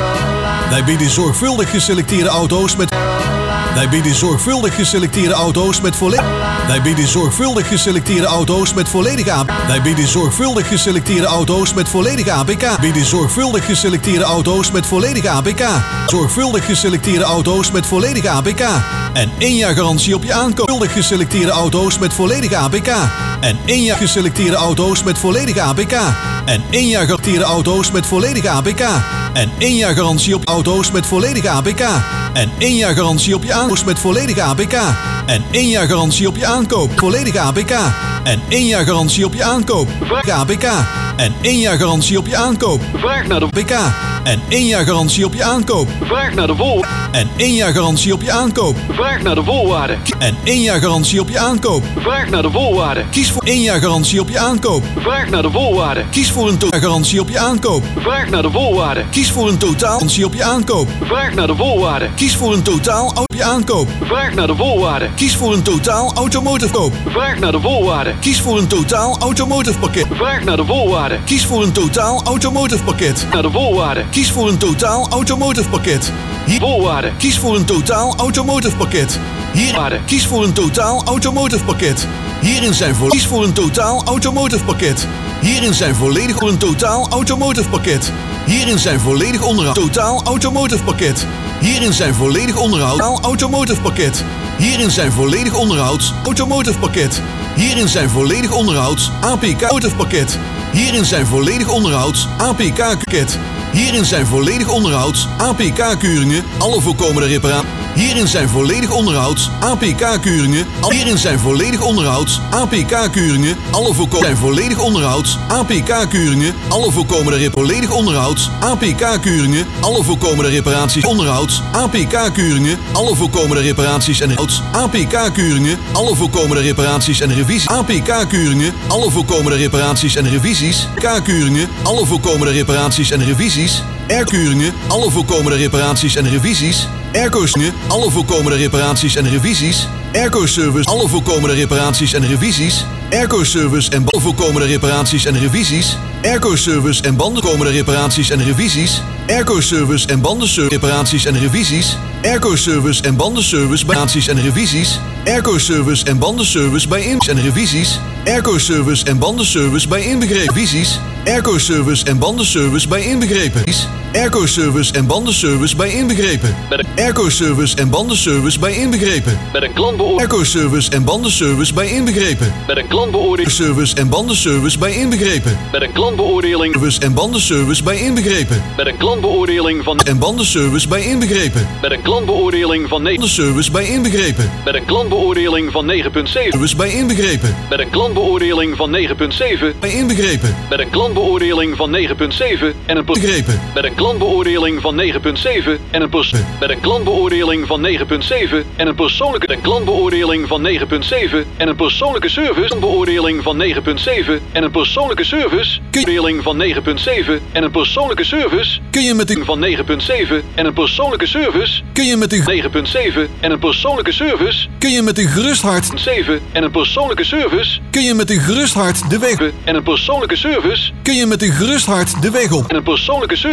Wij bieden zorgvuldig geselecteerde auto's met. Wij bieden zorgvuldig geselecteerde auto's met volledig. Wij bieden zorgvuldig geselecteerde auto's met volledige A P K. Wij bieden zorgvuldig geselecteerde auto's met volledige A P K. Bieden zorgvuldig geselecteerde auto's met volledige A P K. Zorgvuldig geselecteerde auto's met volledige A P K. En één jaar garantie op je aankoop. Zorgvuldig geselecteerde auto's met volledige A P K. En één jaar geselecteerde auto's met volledige A P K. En één jaar geselecteerde auto's met volledige A P K. En één jaar garantie op auto's met volledige A P K. En één jaar garantie op je aankoop met volledige A P K. En één jaar garantie op je aankoop. Volledige A P K. En één jaar garantie op je aankoop. Vraag A P K. En één jaar garantie op je aankoop. Vraag naar de A P K. En één jaar garantie op je aankoop. Vraag naar de voorwaarden. En één jaar garantie op je aankoop. Vraag naar de voorwaarden. En één jaar garantie op je aankoop. Vraag naar de voorwaarden. Kies voor één jaar garantie op je aankoop. Vraag naar de voorwaarden. Kies voor een totaal garantie op je aankoop. Vraag naar de voorwaarden. Kies voor een totaal garantie op je aankoop. Vraag naar de voorwaarden. Kies voor een totaal op je aankoop. Vraag naar de voorwaarden. Kies voor een totaal automotive koop. Vraag naar de voorwaarden. Kies voor een totaal automotive pakket. Vraag naar de voorwaarden. Kies voor een totaal automotive pakket. Naar de voorwaarden. Kies voor een totaal automotive pakket. Hier voorwaarden. Kies voor een totaal automotive pakket. Hier waarde. Kies voor een totaal automotive pakket. Hierin zijn voor Kies voor een totaal automotive pakket. Hierin zijn volledig voor een totaal automotive pakket. Hierin zijn volledig onderhoud. Totaal automotive pakket. Hierin zijn volledig onderhoud. Totaal automotive pakket. Hierin zijn volledig onderhouds automotive pakket. Hierin zijn volledig onderhouds A P K automotive pakket. Hierin zijn volledig onderhouds A P K pakket. Hierin zijn volledig onderhouds A P K-keuringen, alle voorkomende reparaties. Hierin zijn volledig onderhouds A P K-keuringen. Hierin zijn volledig onderhouds A P K-keuringen, alle voorkomende zijn volledig onderhouds A P K-keuringen, alle voorkomende rep volledig onderhouds A P K-keuringen, alle voorkomende reparaties onderhouds A P K-keuringen, alle voorkomende reparaties en onderhouds A P K-keuringen, alle voorkomende reparaties en revisies A P K-keuringen, alle voorkomende reparaties en revisies K-keuringen, alle voorkomende reparaties en revisies R-keuringen, alle voorkomende reparaties en revisies Airco-keuringen, alle voorkomende reparaties en revisies Airco-service, alle voorkomende reparaties en revisies Airco-service en alle voorkomende reparaties en revisies Airco-service en bandenkomende reparaties en revisies Airco-service en bandenservice reparaties en revisies Airco-service en bandenservice bij reparaties en revisies Airco-service en bandenservice bij in en revisies Airco-service en bandenservice bij inbegrepen visies Airco-service en bandenservice bij inbegrepen Airco-service en bandenservice bij inbegrepen Airco-service en bandenservice bij inbegrepen Met een klantbeoordeling. Airco-service en bandenservice bij inbegrepen Met een klantbeoordeling. Service en bandenservice bij inbegrepen Met een klantbeoordeling. Service en bandenservice bij inbegrepen Met een klantbeoordeling van. En bandenservice bij inbegrepen Met een klantbeoordeling van negen. Bandenservice bij inbegrepen Met een klantbeoordeling van negen komma zeven. Service bij inbegrepen Met een klantbeoordeling van negen komma zeven. bij inbegrepen Met een klantbeoordeling van negen komma zeven en een pers- begrepen Met een klantbeoordeling van negen komma zeven en een pers- Met een klantbeoordeling van negen komma zeven en een persoonlijke een klantbeoordeling van negen komma zeven en een persoonlijke service. Een beoordeling van negen komma zeven en een persoonlijke service. Beoordeling van negen komma zeven en een persoonlijke service. Kun je met een Van negen komma zeven en een persoonlijke service. kun je met een negen komma zeven en een persoonlijke service. kun je met een gerust hart zeven en een persoonlijke service. kun je met een gerust hart de weg En een persoonlijke service. kun je met een gerust hart de weg op En een persoonlijke service.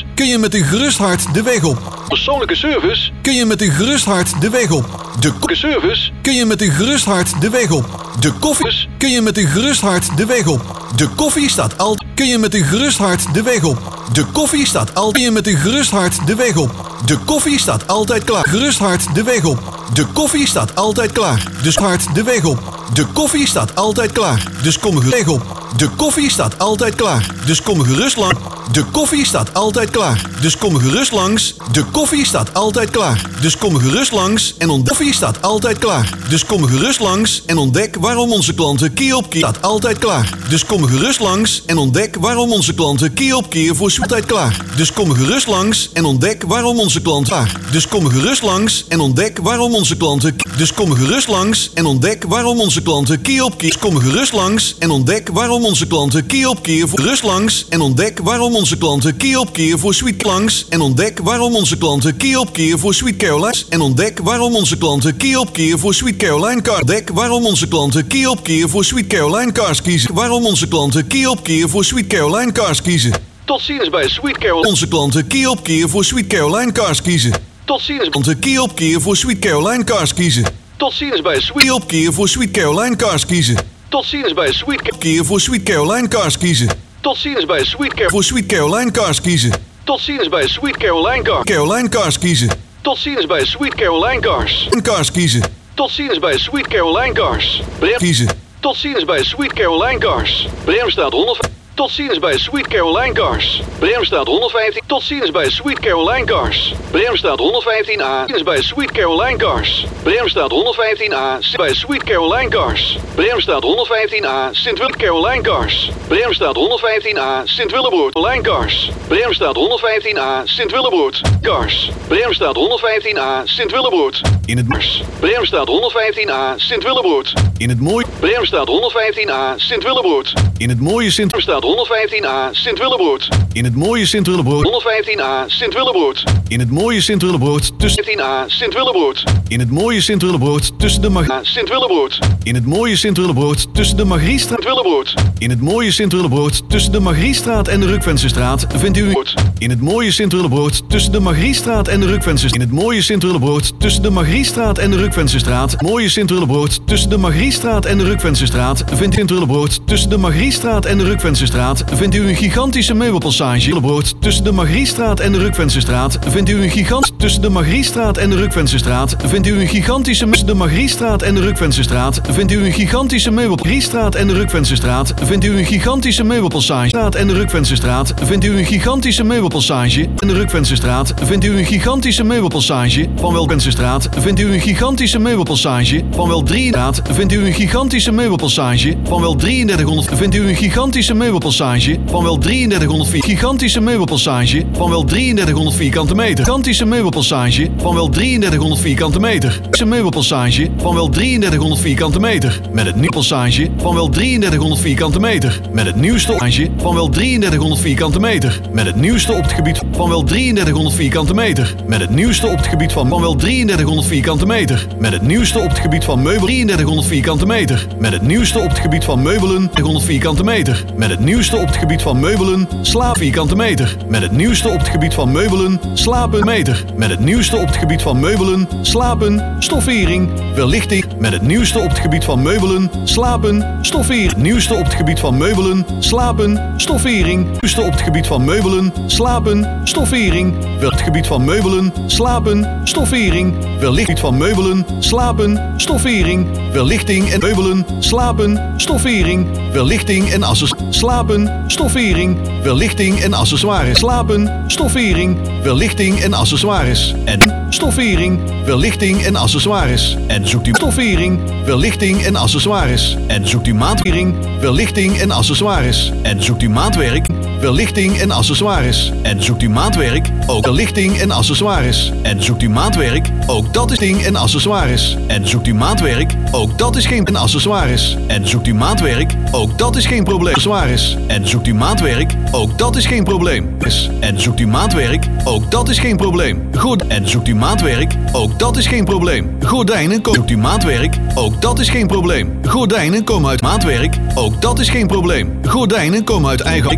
kun je met een gerust hart de weg op. Persoonlijke service. Kun je met een gerust hart de weg op. De ko- Service. kun je met een gerust hart de weg op. De koffie kun je met een gerust hart de weg op. De koffie staat al. Kun je met een gerust hart de weg op. De koffie staat al. Kun je met een gerust hart de weg op. De koffie staat altijd klaar. Gerust hart de weg op. De koffie staat altijd klaar. Dus hard de weg op. De koffie staat altijd klaar. Dus kom gerust weg op. De koffie staat altijd klaar. Dus kom gerust lang. De koffie staat altijd klaar. Dus kom gerust langs. De koffie staat altijd klaar. Dus kom gerust langs en ontdek. Koffie staat altijd klaar. Dus kom gerust langs en ontdek waarom onze klanten keer op keer staat altijd klaar. Dus kom gerust langs en ontdek waarom onze klanten keer op keer voor altijd klaar. Dus kom gerust langs en ontdek waarom onze klanten klaar. Dus kom gerust langs en ontdek waarom onze klanten. Dus kom gerust langs en ontdek waarom onze klanten keer op keer. Kom gerust langs en ontdek waarom onze klanten keer op keer voor gerust langs en ontdek waarom onze klanten keer op keer voor Sweet langs en ontdek waarom onze klanten keer op keer voor Sweet Caroline's en ontdek waarom onze klanten keer op keer voor Sweet Caroline Cars. Ontdek waarom onze klanten keer op keer voor Sweet Caroline Cars kiezen. Waarom onze klanten keer op keer voor Sweet Caroline Cars kiezen. Tot ziens bij Sweet Caroline. Onze klanten keer op keer voor Sweet Caroline Cars kiezen. Tot ziens. Klanten keer op keer voor Sweet Caroline Cars kiezen. Tot ziens bij Sweet. Keer op keer voor Sweet Caroline Cars kiezen. Tot ziens bij Sweet. Keer voor Sweet Caroline Cars kiezen. Tot ziens bij Sweet Car. Voor Sweet Caroline Cars kiezen. Tot ziens bij Sweet Caroline Car. Caroline Cars kiezen. Tot ziens bij Sweet Caroline Cars. Cars kiezen. Tot ziens bij Sweet Caroline Cars. Brem. Kiezen. Tot ziens bij Sweet Caroline Cars. Bremstraat honderd. Tot ziens bij Sweet Caroline Cars. Bremstraat honderdvijftien. Tot ziens bij Sweet Caroline Cars. Bremstraat honderdvijftien A. Ziens bij Sweet Caroline Cars. Bremstraat honderdvijftien A. Bij Sweet Caroline Cars. Bremstraat honderdvijftien A. Sint-Willem Caroline Cars. Bremstraat honderdvijftien A. Sint-Willeboord. Caroline Cars. Bremstraat honderdvijftien A. Sint-Willeboord. Cars. Bremstraat honderdvijftien A. Sint-Willeboord. In het Cars. Bremstraat honderdvijftien A. Sint-Willeboord. In het mooie. Bremstraat honderdvijftien A. Sint-Willeboord. In het mooie Sint. Bremstraat honderdvijftien A. Sint-Willeboord. In het mooie Sint-Willebrood. honderdvijftien A. Sint-Willeboord. In het mooie Sint-Willebrood tussen. vijftien A. Sint-Willeboord. In het mooie Sint-Willebrood tussen de Mag. A. Sint-Willeboord. In het mooie Sint-Willebrood tussen de Margriestraat. Sint-Willeboord. In het mooie Sint-Willebrood tussen de Margriestraat en de Rukvensterstraat vindt u. In het mooie Sint-Willebrood tussen de Margriestraat en de Rukvensterstraat. In het mooie Sint-Willebrood tussen de Margriestraat en de Rukvensterstraat. Mooie Sint-Willebrood tussen de Margriestraat en de Rukvensterstraat vindt u. Sint-Willebrood tussen de Margriestraat en de Rukvensterstraat vindt u een gigantische meubelpassage. Sint-Willebrood tussen de Margriestraat en de Rukvensterstraat vindt u een gigant tussen de Margriestraat en de Rukvensterstraat vindt u een gigantische tussen de Margriestraat en de Rukvensterstraat vindt u een gigantische meubelpassage en de Rukvensterstraat vindt u een gigantische meubelpassage en de Rukvensterstraat vindt u een gigantische meubelpassage en de Rukvensterstraat vindt u een gigantische meubelpassage van wel Rukvensterstraat vindt u een gigantische meubelpassage van wel drie vindt u een gigantische meubelpassage van wel drieëndertighonderd vindt u een gigantische meubelpassage van wel drieëndertighonderd gigantische meubelpassage van wel drieëndertighonderd vierkante meter gigantische meubelpassage van wel drieëndertighonderd vierkante meter gigantische meubelpassage van wel drieëndertighonderd vierkante meter met het nieuwe passage van wel drieëndertighonderd vierkante meter met het nieuwste passage van wel drieëndertighonderd vierkante meter met het nieuwste op het gebied van wel drieëndertighonderd vierkante meter met het nieuwste op het gebied van van wel drieëndertighonderd vierkante meter met het nieuwste op het gebied van meubelen drieëndertighonderd vierkante meter met het nieuwste op het gebied van meubelen honderd vierkante meter met het nieuwste op het gebied van meubelen slaap vierkante meter met het nieuwste op het gebied van meubelen slapen meter met het nieuwste op het gebied van meubelen slapen stoffering verlichting met het nieuwste op het gebied van meubelen slapen stoffering nieuwste op het gebied van meubelen slapen stoffering nieuwste op het gebied van meubelen slapen stoffering wel het gebied van meubelen slapen stoffering verlichting van meubelen slapen stoffering verlichting en meubelen slapen stoffering verlichting en accessoires slapen stoffering verlichting en accessoires slapen stoffering verlichting en accessoires en stoffering verlichting en accessoires en zoekt u stoffering verlichting en accessoires en zoekt u maatwerk verlichting en accessoires en zoekt u maatwerk verlichting en accessoires en zoekt u maatwerk ook verlichting en accessoires en zoekt u maatwerk ook dat is ding en accessoires en zoekt u maatwerk ook dat is geen en accessoires en zoekt u maatwerk ook dat is geen probleem accessoires en zoekt u maatwerk ook dat is geen probleem en zoekt u maatwerk ook dat is geen probleem goed en zoekt u maatwerk ook dat is geen probleem gordijnen komen zoekt u maatwerk ook dat is geen probleem gordijnen komen uit maatwerk ook dat is geen probleem gordijnen komen uit eigen ook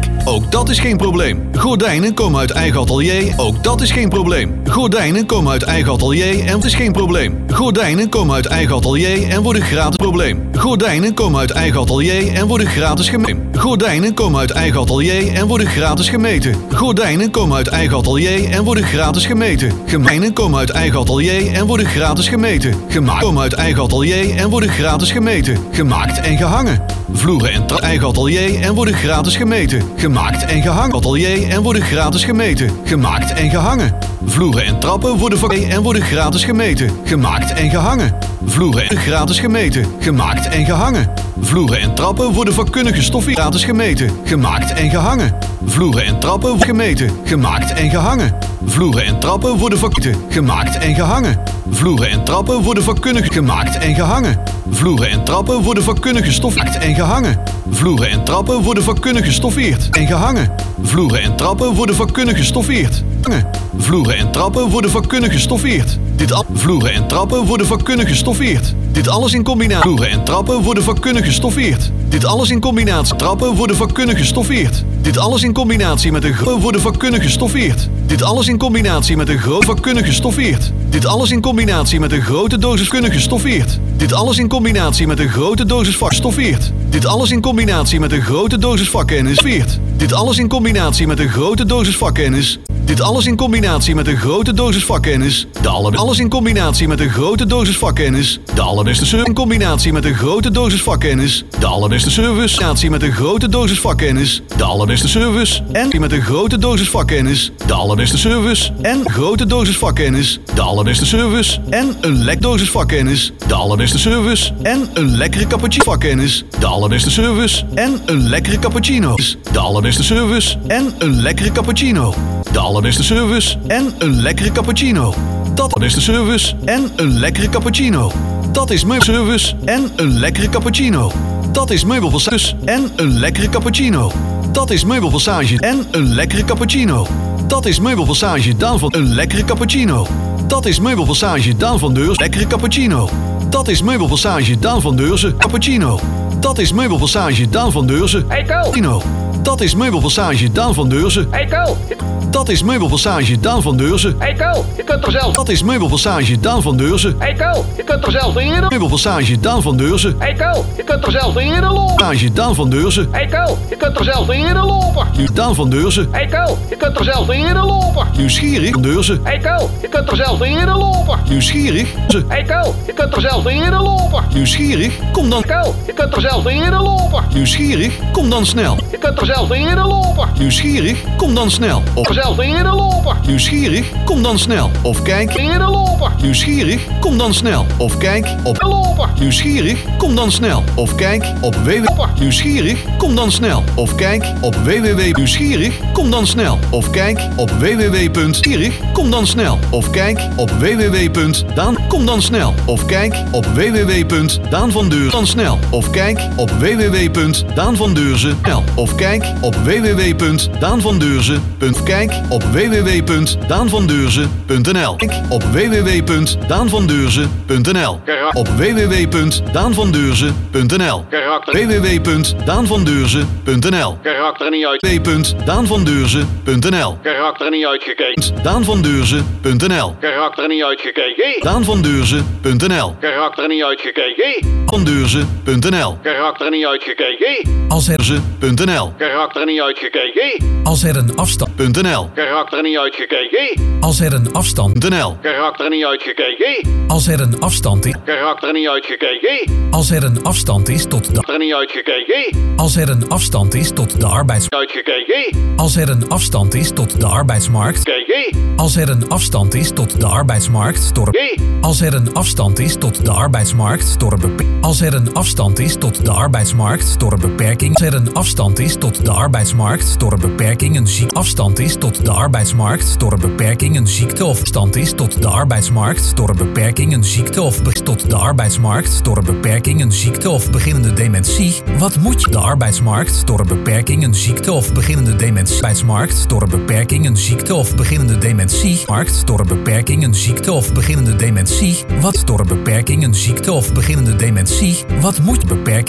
Ook dat is geen probleem. Gordijnen komen uit eigen atelier. Ook dat is geen probleem. Gordijnen komen uit eigen atelier en het is geen probleem. Gordijnen komen uit eigen atelier en worden gratis probleem. Gordijnen komen uit eigen atelier en worden gratis gemeten. Gordijnen komen uit eigen atelier en worden gratis gemeten. Gordijnen komen uit eigen atelier en worden gratis gemeten. Gordijnen komen uit eigen atelier en worden gratis gemeten. Gemaakt komen uit eigen atelier en worden gratis gemeten. Gemaakt en gehangen. Vloeren en trappen eigen atelier en worden gratis gemeten. Gemaakt en gehangen. Atelier en worden gratis gemeten. Gemaakt en gehangen. Vloeren en trappen worden van en worden gratis gemeten. Gemaakt en gehangen. Vloeren en gratis gemeten. Gemaakt en gehangen. Vloeren en trappen worden vakkundige stoffen gratis gemeten. Gemaakt en gehangen. Vloeren en trappen worden gemeten. Gemaakt en gehangen. Vloeren en trappen worden vakkundige gemaakt en gehangen. Vloeren en trappen worden vakkundig gemaakt en gehangen. Vloeren en trappen worden vakkundig gestoffeerd en gehangen. Vloeren en trappen worden vakkundig gestoffeerd en gehangen. Vloeren en trappen worden vakkundig gestoffeerd. Vloeren en trappen worden vakkundig gestoffeerd. Dit al vloeren en trappen worden vakkundig gestoffeerd. Dit alles in combinatie. Vloeren en trappen worden vakkundig gestoffeerd. Dit alles in combinatie. Trappen worden vakkundig gestoffeerd. Dit alles in combinatie met een grote worden vakkundig gestoffeerd. Dit alles in combinatie met een grote vakkundig gestoffeerd. Dit alles in combinatie met een grote dosis vakkundig gestoffeerd. Dit alles in combinatie met een grote dosis vak stoffeert. Dit alles in combinatie met een grote dosis vakkennis veert. Dit alles in combinatie met een grote dosis vakkennis. Dit alles in combinatie met een grote dosis vakkennis. De aller... Alles in combinatie met een grote dosis vakkennis. De allerbeste service. In combinatie met een grote dosis vakkennis. De allerbeste service. In combinatie met een grote dosis vakkennis. De allerbeste service. En met een grote dosis vakkennis. De allerbeste service. En grote dosis vakkennis. De allerbeste service. En een lek dosis vakkennis. De allerbeste service. En een lekkere cappuccino vakkennis. De allerbeste service. En een lekkere cappuccino. De allerbeste service. En een lekkere cappuccino. De allerbeste service en een lekkere cappuccino. Dat is de service en een lekkere cappuccino. Dat is meubelservice en een lekkere cappuccino. Dat is meubelservice en een lekkere cappuccino. Dat is meubelpassage en een lekkere cappuccino. Dat is meubelpassage Daan van een lekkere cappuccino. Dat is meubelpassage Daan van Deurzen lekkere cappuccino. Dat is meubelpassage Daan van Deurzen cappuccino. Dat is meubelpassage Daan van Deurzen Hey Ko! Dat is meubelpassage Daan van Deurzen. Hey Ko! Dat is meubelpassage Daan van Deurzen. Hey Ko! Je kunt er zelf... Dat is meubelpassage Daan van Deurzen. Hey Ko! Je kunt er zelf eerder... Meubelpassage Daan van Deurzen. Hey Ko! Je kunt er zelf eerder lopen. Passage Daan van Deurzen. Hey Ko! Je kunt er zelf eerder lopen. Daan van Deurzen. Hey Ko! Je kunt er zelf eerder lopen. Nieuwsgierig van Deurzen. Hey Ko! Je kunt er zelf eerder lopen. Nieuwsgierig. Hey Ko! Je kunt er zelf eerder lopen. Nieuwsgierig. Kom dan. Ko! Je kunt er zelf eerder lopen. Nieuwsgierig. Kom dan snel. Je kunt er zelf eerder lopen. Nieuwsgierig. Kom dan snel. Of er zelf eerder lopen. Nieuwsgierig. Kom dan snel. Of kijk. Eerder lopen. Nieuwsgierig. Kom dan snel. Of kijk op. Lopen. Nieuwsgierig. Kom dan snel. Of kijk op www. Nieuwsgierig. Kom dan snel. Of kijk op www. Nieuwsgierig. Kom dan snel. Of kijk op www. Nieuwsgierig. Kom dan snel. Of kijk op www. Daan. Kom dan snel. Of kijk op www. Daan van Deurzen. Dan snel. Of kijk op www. Daan van Deurzen. Of kijk op www. Daan van Deurzen. Kijk op www. Daan van Deurzen punt n l. Kijk op www. Daan van Deurzen punt n l. Op www. Daan van Deurzen punt n l. www. Daan van Deurzen punt n l. Karakter niet uit. www. Daan van Deurzen punt n l. Karakter niet uitgekeken. Daan van Deurzen punt n l. Karakter niet uitgekeken. Daan van Deurzen punt n l. Karakter niet uitgekeken. Van Deurzen punt n l. Karakter niet uitgekeken. Als er, punt n l. Karakter niet uitgekeken. als er een afstand, punt n l. Karakter niet uitgekeken. als er een afstand, punt n l. Karakter niet uitgekeken. als er een afstand is, Karakter niet uitgekeken. als er een afstand is tot de, Karakter niet uitgekeken. als er een afstand is tot de arbeids, Uitgekeken. als er een afstand is tot de arbeidsmarkt, Kijk. als er een afstand is tot de arbeidsmarkt door, als er een afstand is tot de arbeidsmarkt door een beperking, als er een afstand is tot de arbeidsmarkt door een beperking, als er een afstand is tot de arbeidsmarkt door een beperking, een ziek afstand is tot de arbeidsmarkt door een beperking, een ziekte of stand is tot de arbeidsmarkt door een beperking, een ziekte of be- tot de arbeidsmarkt door een beperking, een ziekte of beginnende dementie. Wat moet je de arbeidsmarkt door een beperking, een ziekte of beginnende dementie, arbeidsmarkt door een beperking, een ziekte of beginnende dementie, markt door een beperking, een ziekte of beginnende dementie. Wat door een beperking, een ziekte of beginnende dementie. Wat moet je beperking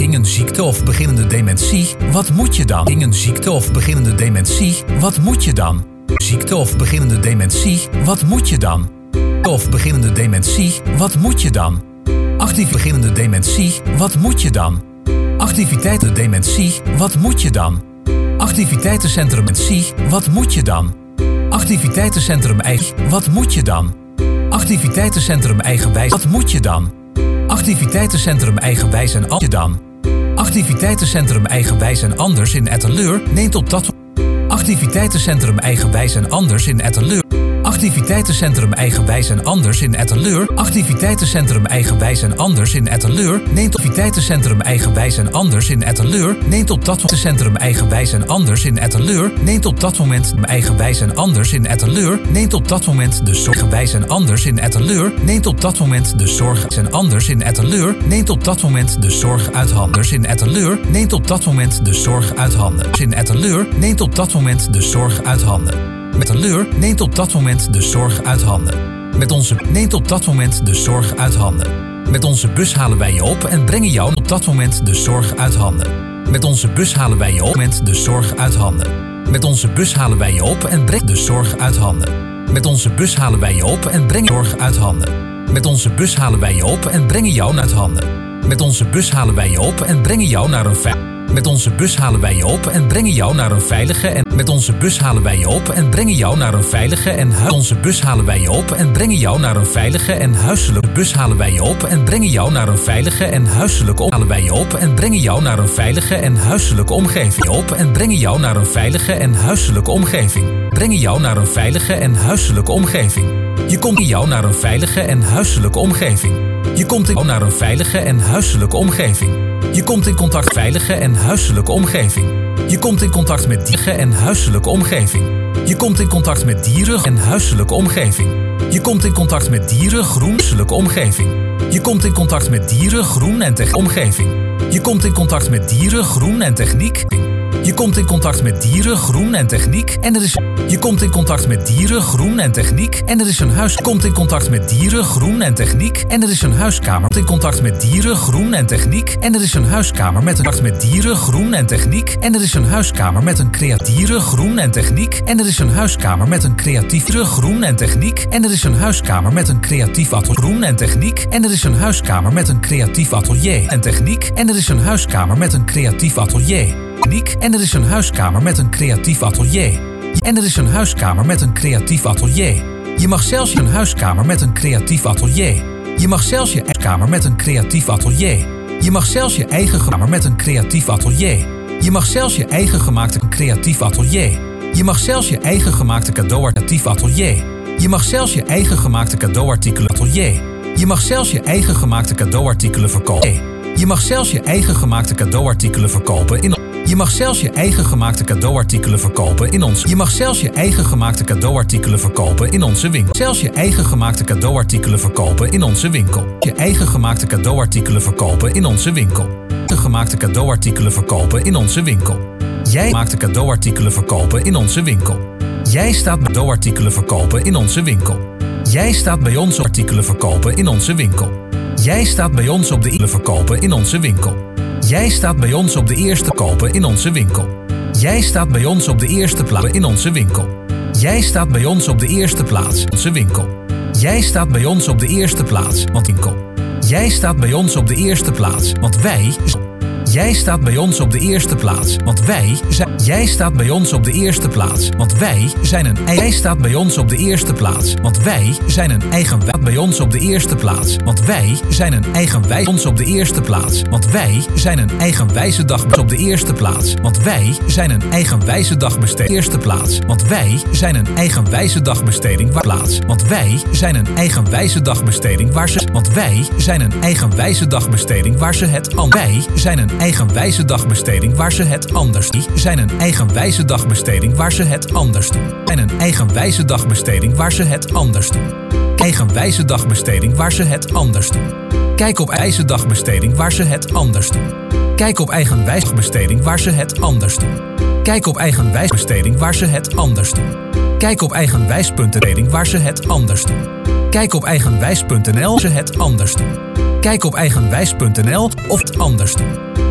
In een ziekte of beginnende dementie, wat moet je dan? In een ziekte of beginnende dementie, wat moet je dan? Ziekte of beginnende dementie, wat moet je dan? Of beginnende dementie, wat moet je dan? Actief beginnende dementie, wat moet je dan? Activiteiten dementie, wat moet je dan? Activiteitencentrum dementie, wat moet je dan? Activiteitencentrum eigen, wat moet je dan? Activiteitencentrum eigenwijs, wat moet je dan? Activiteitencentrum eigenwijs en anders dan? Activiteitencentrum eigenwijs en anders in Etteleur neemt op dat... Activiteitencentrum eigenwijs en anders in Etteleur. Activiteitencentrum eigenwijs en anders in Etteleur. Activiteitencentrum eigenwijs en anders in Etteleur neemt activiteitencentrum eigenwijs en anders in Etteleur neemt op dat centrum eigenwijs en anders in Etteleur neemt op dat moment eigenwijs en anders in Etteleur neemt op dat moment de zorgwijs en anders in Etteleur neemt op dat moment de zorg en anders in Etteleur neemt op dat moment de zorg uit handen in Etteleur neemt op dat moment de zorg uit handen in Etteleur neemt op dat moment de zorg uit handen. Met een leur neemt op dat moment de zorg uit handen. Met onze neemt op dat moment de zorg uit handen. Met onze bus halen wij je op en brengen jou op dat moment de zorg uit handen. Met onze bus halen wij je op met de zorg uit handen. Met onze bus halen wij je op en brengen de zorg uit handen. Met onze bus halen wij je op en brengen zorg uit handen. Met onze bus halen wij je op en brengen jou uit handen. Met onze bus halen wij je op en brengen jou naar een veilig. Met onze bus halen wij je op en brengen jou naar een veilige en met onze bus halen wij je op en brengen jou naar een veilige en hu- onze bus halen wij je op en brengen jou naar een veilige en huiselijke bus halen wij je op en brengen jou naar een veilige en huiselijke halen wij je op en brengen jou naar een veilige en huiselijke omgeving op en brengen jou naar een veilige en huiselijke omgeving. Brengen jou naar een veilige en huiselijke omgeving. Je komt in jou naar een veilige en huiselijke omgeving. Je komt in jou naar een veilige en huiselijke omgeving. Je komt in contact veilige en huiselijke omgeving. Je komt in contact met dieren en huiselijke omgeving. Je komt in contact met dieren en huiselijke omgeving. Je komt in contact met dieren groenselijke omgeving. Je komt in contact met dieren groen en techniek omgeving. Je komt in contact met dieren groen en techniek. Je komt in contact met dieren groen en techniek en er is. Je komt in contact met dieren groen en techniek en er is een huis. Je komt in contact met dieren groen en techniek en er is een huiskamer. In contact met dieren groen en techniek en er is een huiskamer met een contact met dieren groen en techniek en er is een huiskamer met een creatieve groen en techniek en er is een huiskamer met een creatieve groen en techniek en er is een huiskamer met een creatief atelier groen en techniek en er is een huiskamer met een creatief atelier en techniek en er is een huiskamer met een creatief atelier. En er is een huiskamer met een creatief atelier. En er is een huiskamer met een creatief atelier. Je mag zelfs een huiskamer met een creatief atelier. Je mag zelfs je eigen kamer met een creatief atelier. Je mag zelfs je eigen kamer met een creatief atelier. Je mag zelfs je eigen gemaakte creatief atelier. Je mag zelfs je eigen gemaakte cadeauartikel atelier. Je mag zelfs je eigen gemaakte cadeauartikelen atelier. Je mag zelfs je eigen gemaakte cadeauartikelen verkopen. Je mag zelfs je eigen gemaakte cadeauartikelen verkopen in Je mag zelfs je eigen gemaakte cadeauartikelen verkopen in ons. Je mag zelfs je eigen gemaakte cadeauartikelen verkopen in onze winkel. Zelfs je eigen gemaakte cadeauartikelen verkopen in onze winkel. Je eigen gemaakte cadeauartikelen verkopen in onze winkel. De gemaakte cadeauartikelen verkopen in onze winkel. Jij maakt de cadeauartikelen verkopen in onze winkel. Jij staat cadeauartikelen verkopen in onze winkel. Jij staat bij ons artikelen verkopen in onze winkel. Jij staat bij ons op de eerste verkopen in onze winkel. Jij staat bij ons op de eerste kopen in onze winkel. Jij staat bij ons op de eerste plaats in onze winkel. Jij staat bij ons op de eerste plaats in onze winkel. Jij staat bij ons op de eerste plaats, want winkel. Jij staat bij ons op de eerste plaats, want wij. Jij staat bij ons op de eerste plaats, want wij zijn. Jij staat bij ons op de eerste plaats, want wij zijn een. Jij staat bij ons op de eerste plaats, want wij zijn een eigen. Bij ons op de eerste plaats, want wij zijn een eigen wij. Ons op de eerste plaats, want wij zijn een eigenwijze dag op de eerste plaats, want wij zijn een eigenwijze dagbesteding. Eerste plaats, want wij zijn een eigenwijze dagbesteding waar plaats, want wij zijn een eigenwijze dagbesteding waar ze. Want wij zijn een eigenwijze dagbesteding waar ze het an. Wij zijn een eigenwijze dagbesteding waar ze het anders doen. Zijn een eigenwijze dagbesteding waar ze het anders doen. En een eigenwijze dagbesteding waar ze het anders doen. Eigenwijze dagbesteding waar ze het anders doen. Kijk op eigen dagbesteding waar ze het anders doen. Kijk op eigenwijze dagbesteding waar ze het anders doen. Kijk op eigenwijze besteding waar ze het anders doen. Kijk op eigenwijs.nl waar ze het anders doen. Kijk op eigenwijs punt n l ze het anders doen. Kijk op eigenwijs punt n l of het anders doen.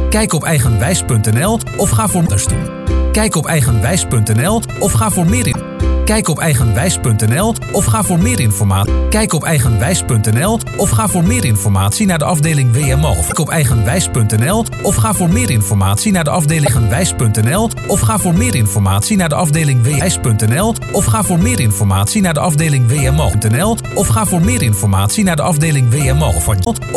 Kijk op eigenwijs punt n l of ga voor meer doen. Kijk op eigenwijs punt n l of ga voor meer in. Kijk op eigenwijs punt n l of ga voor meer informatie. Kijk op eigenwijs punt n l of ga voor meer informatie naar de afdeling W M O. Kijk op eigenwijs punt n l of ga voor meer informatie naar de afdeling eigenwijs punt n l of ga voor meer informatie naar de afdeling wijs punt n l of ga voor meer informatie naar de afdeling W M O punt n l of ga voor meer informatie naar de afdeling W M O van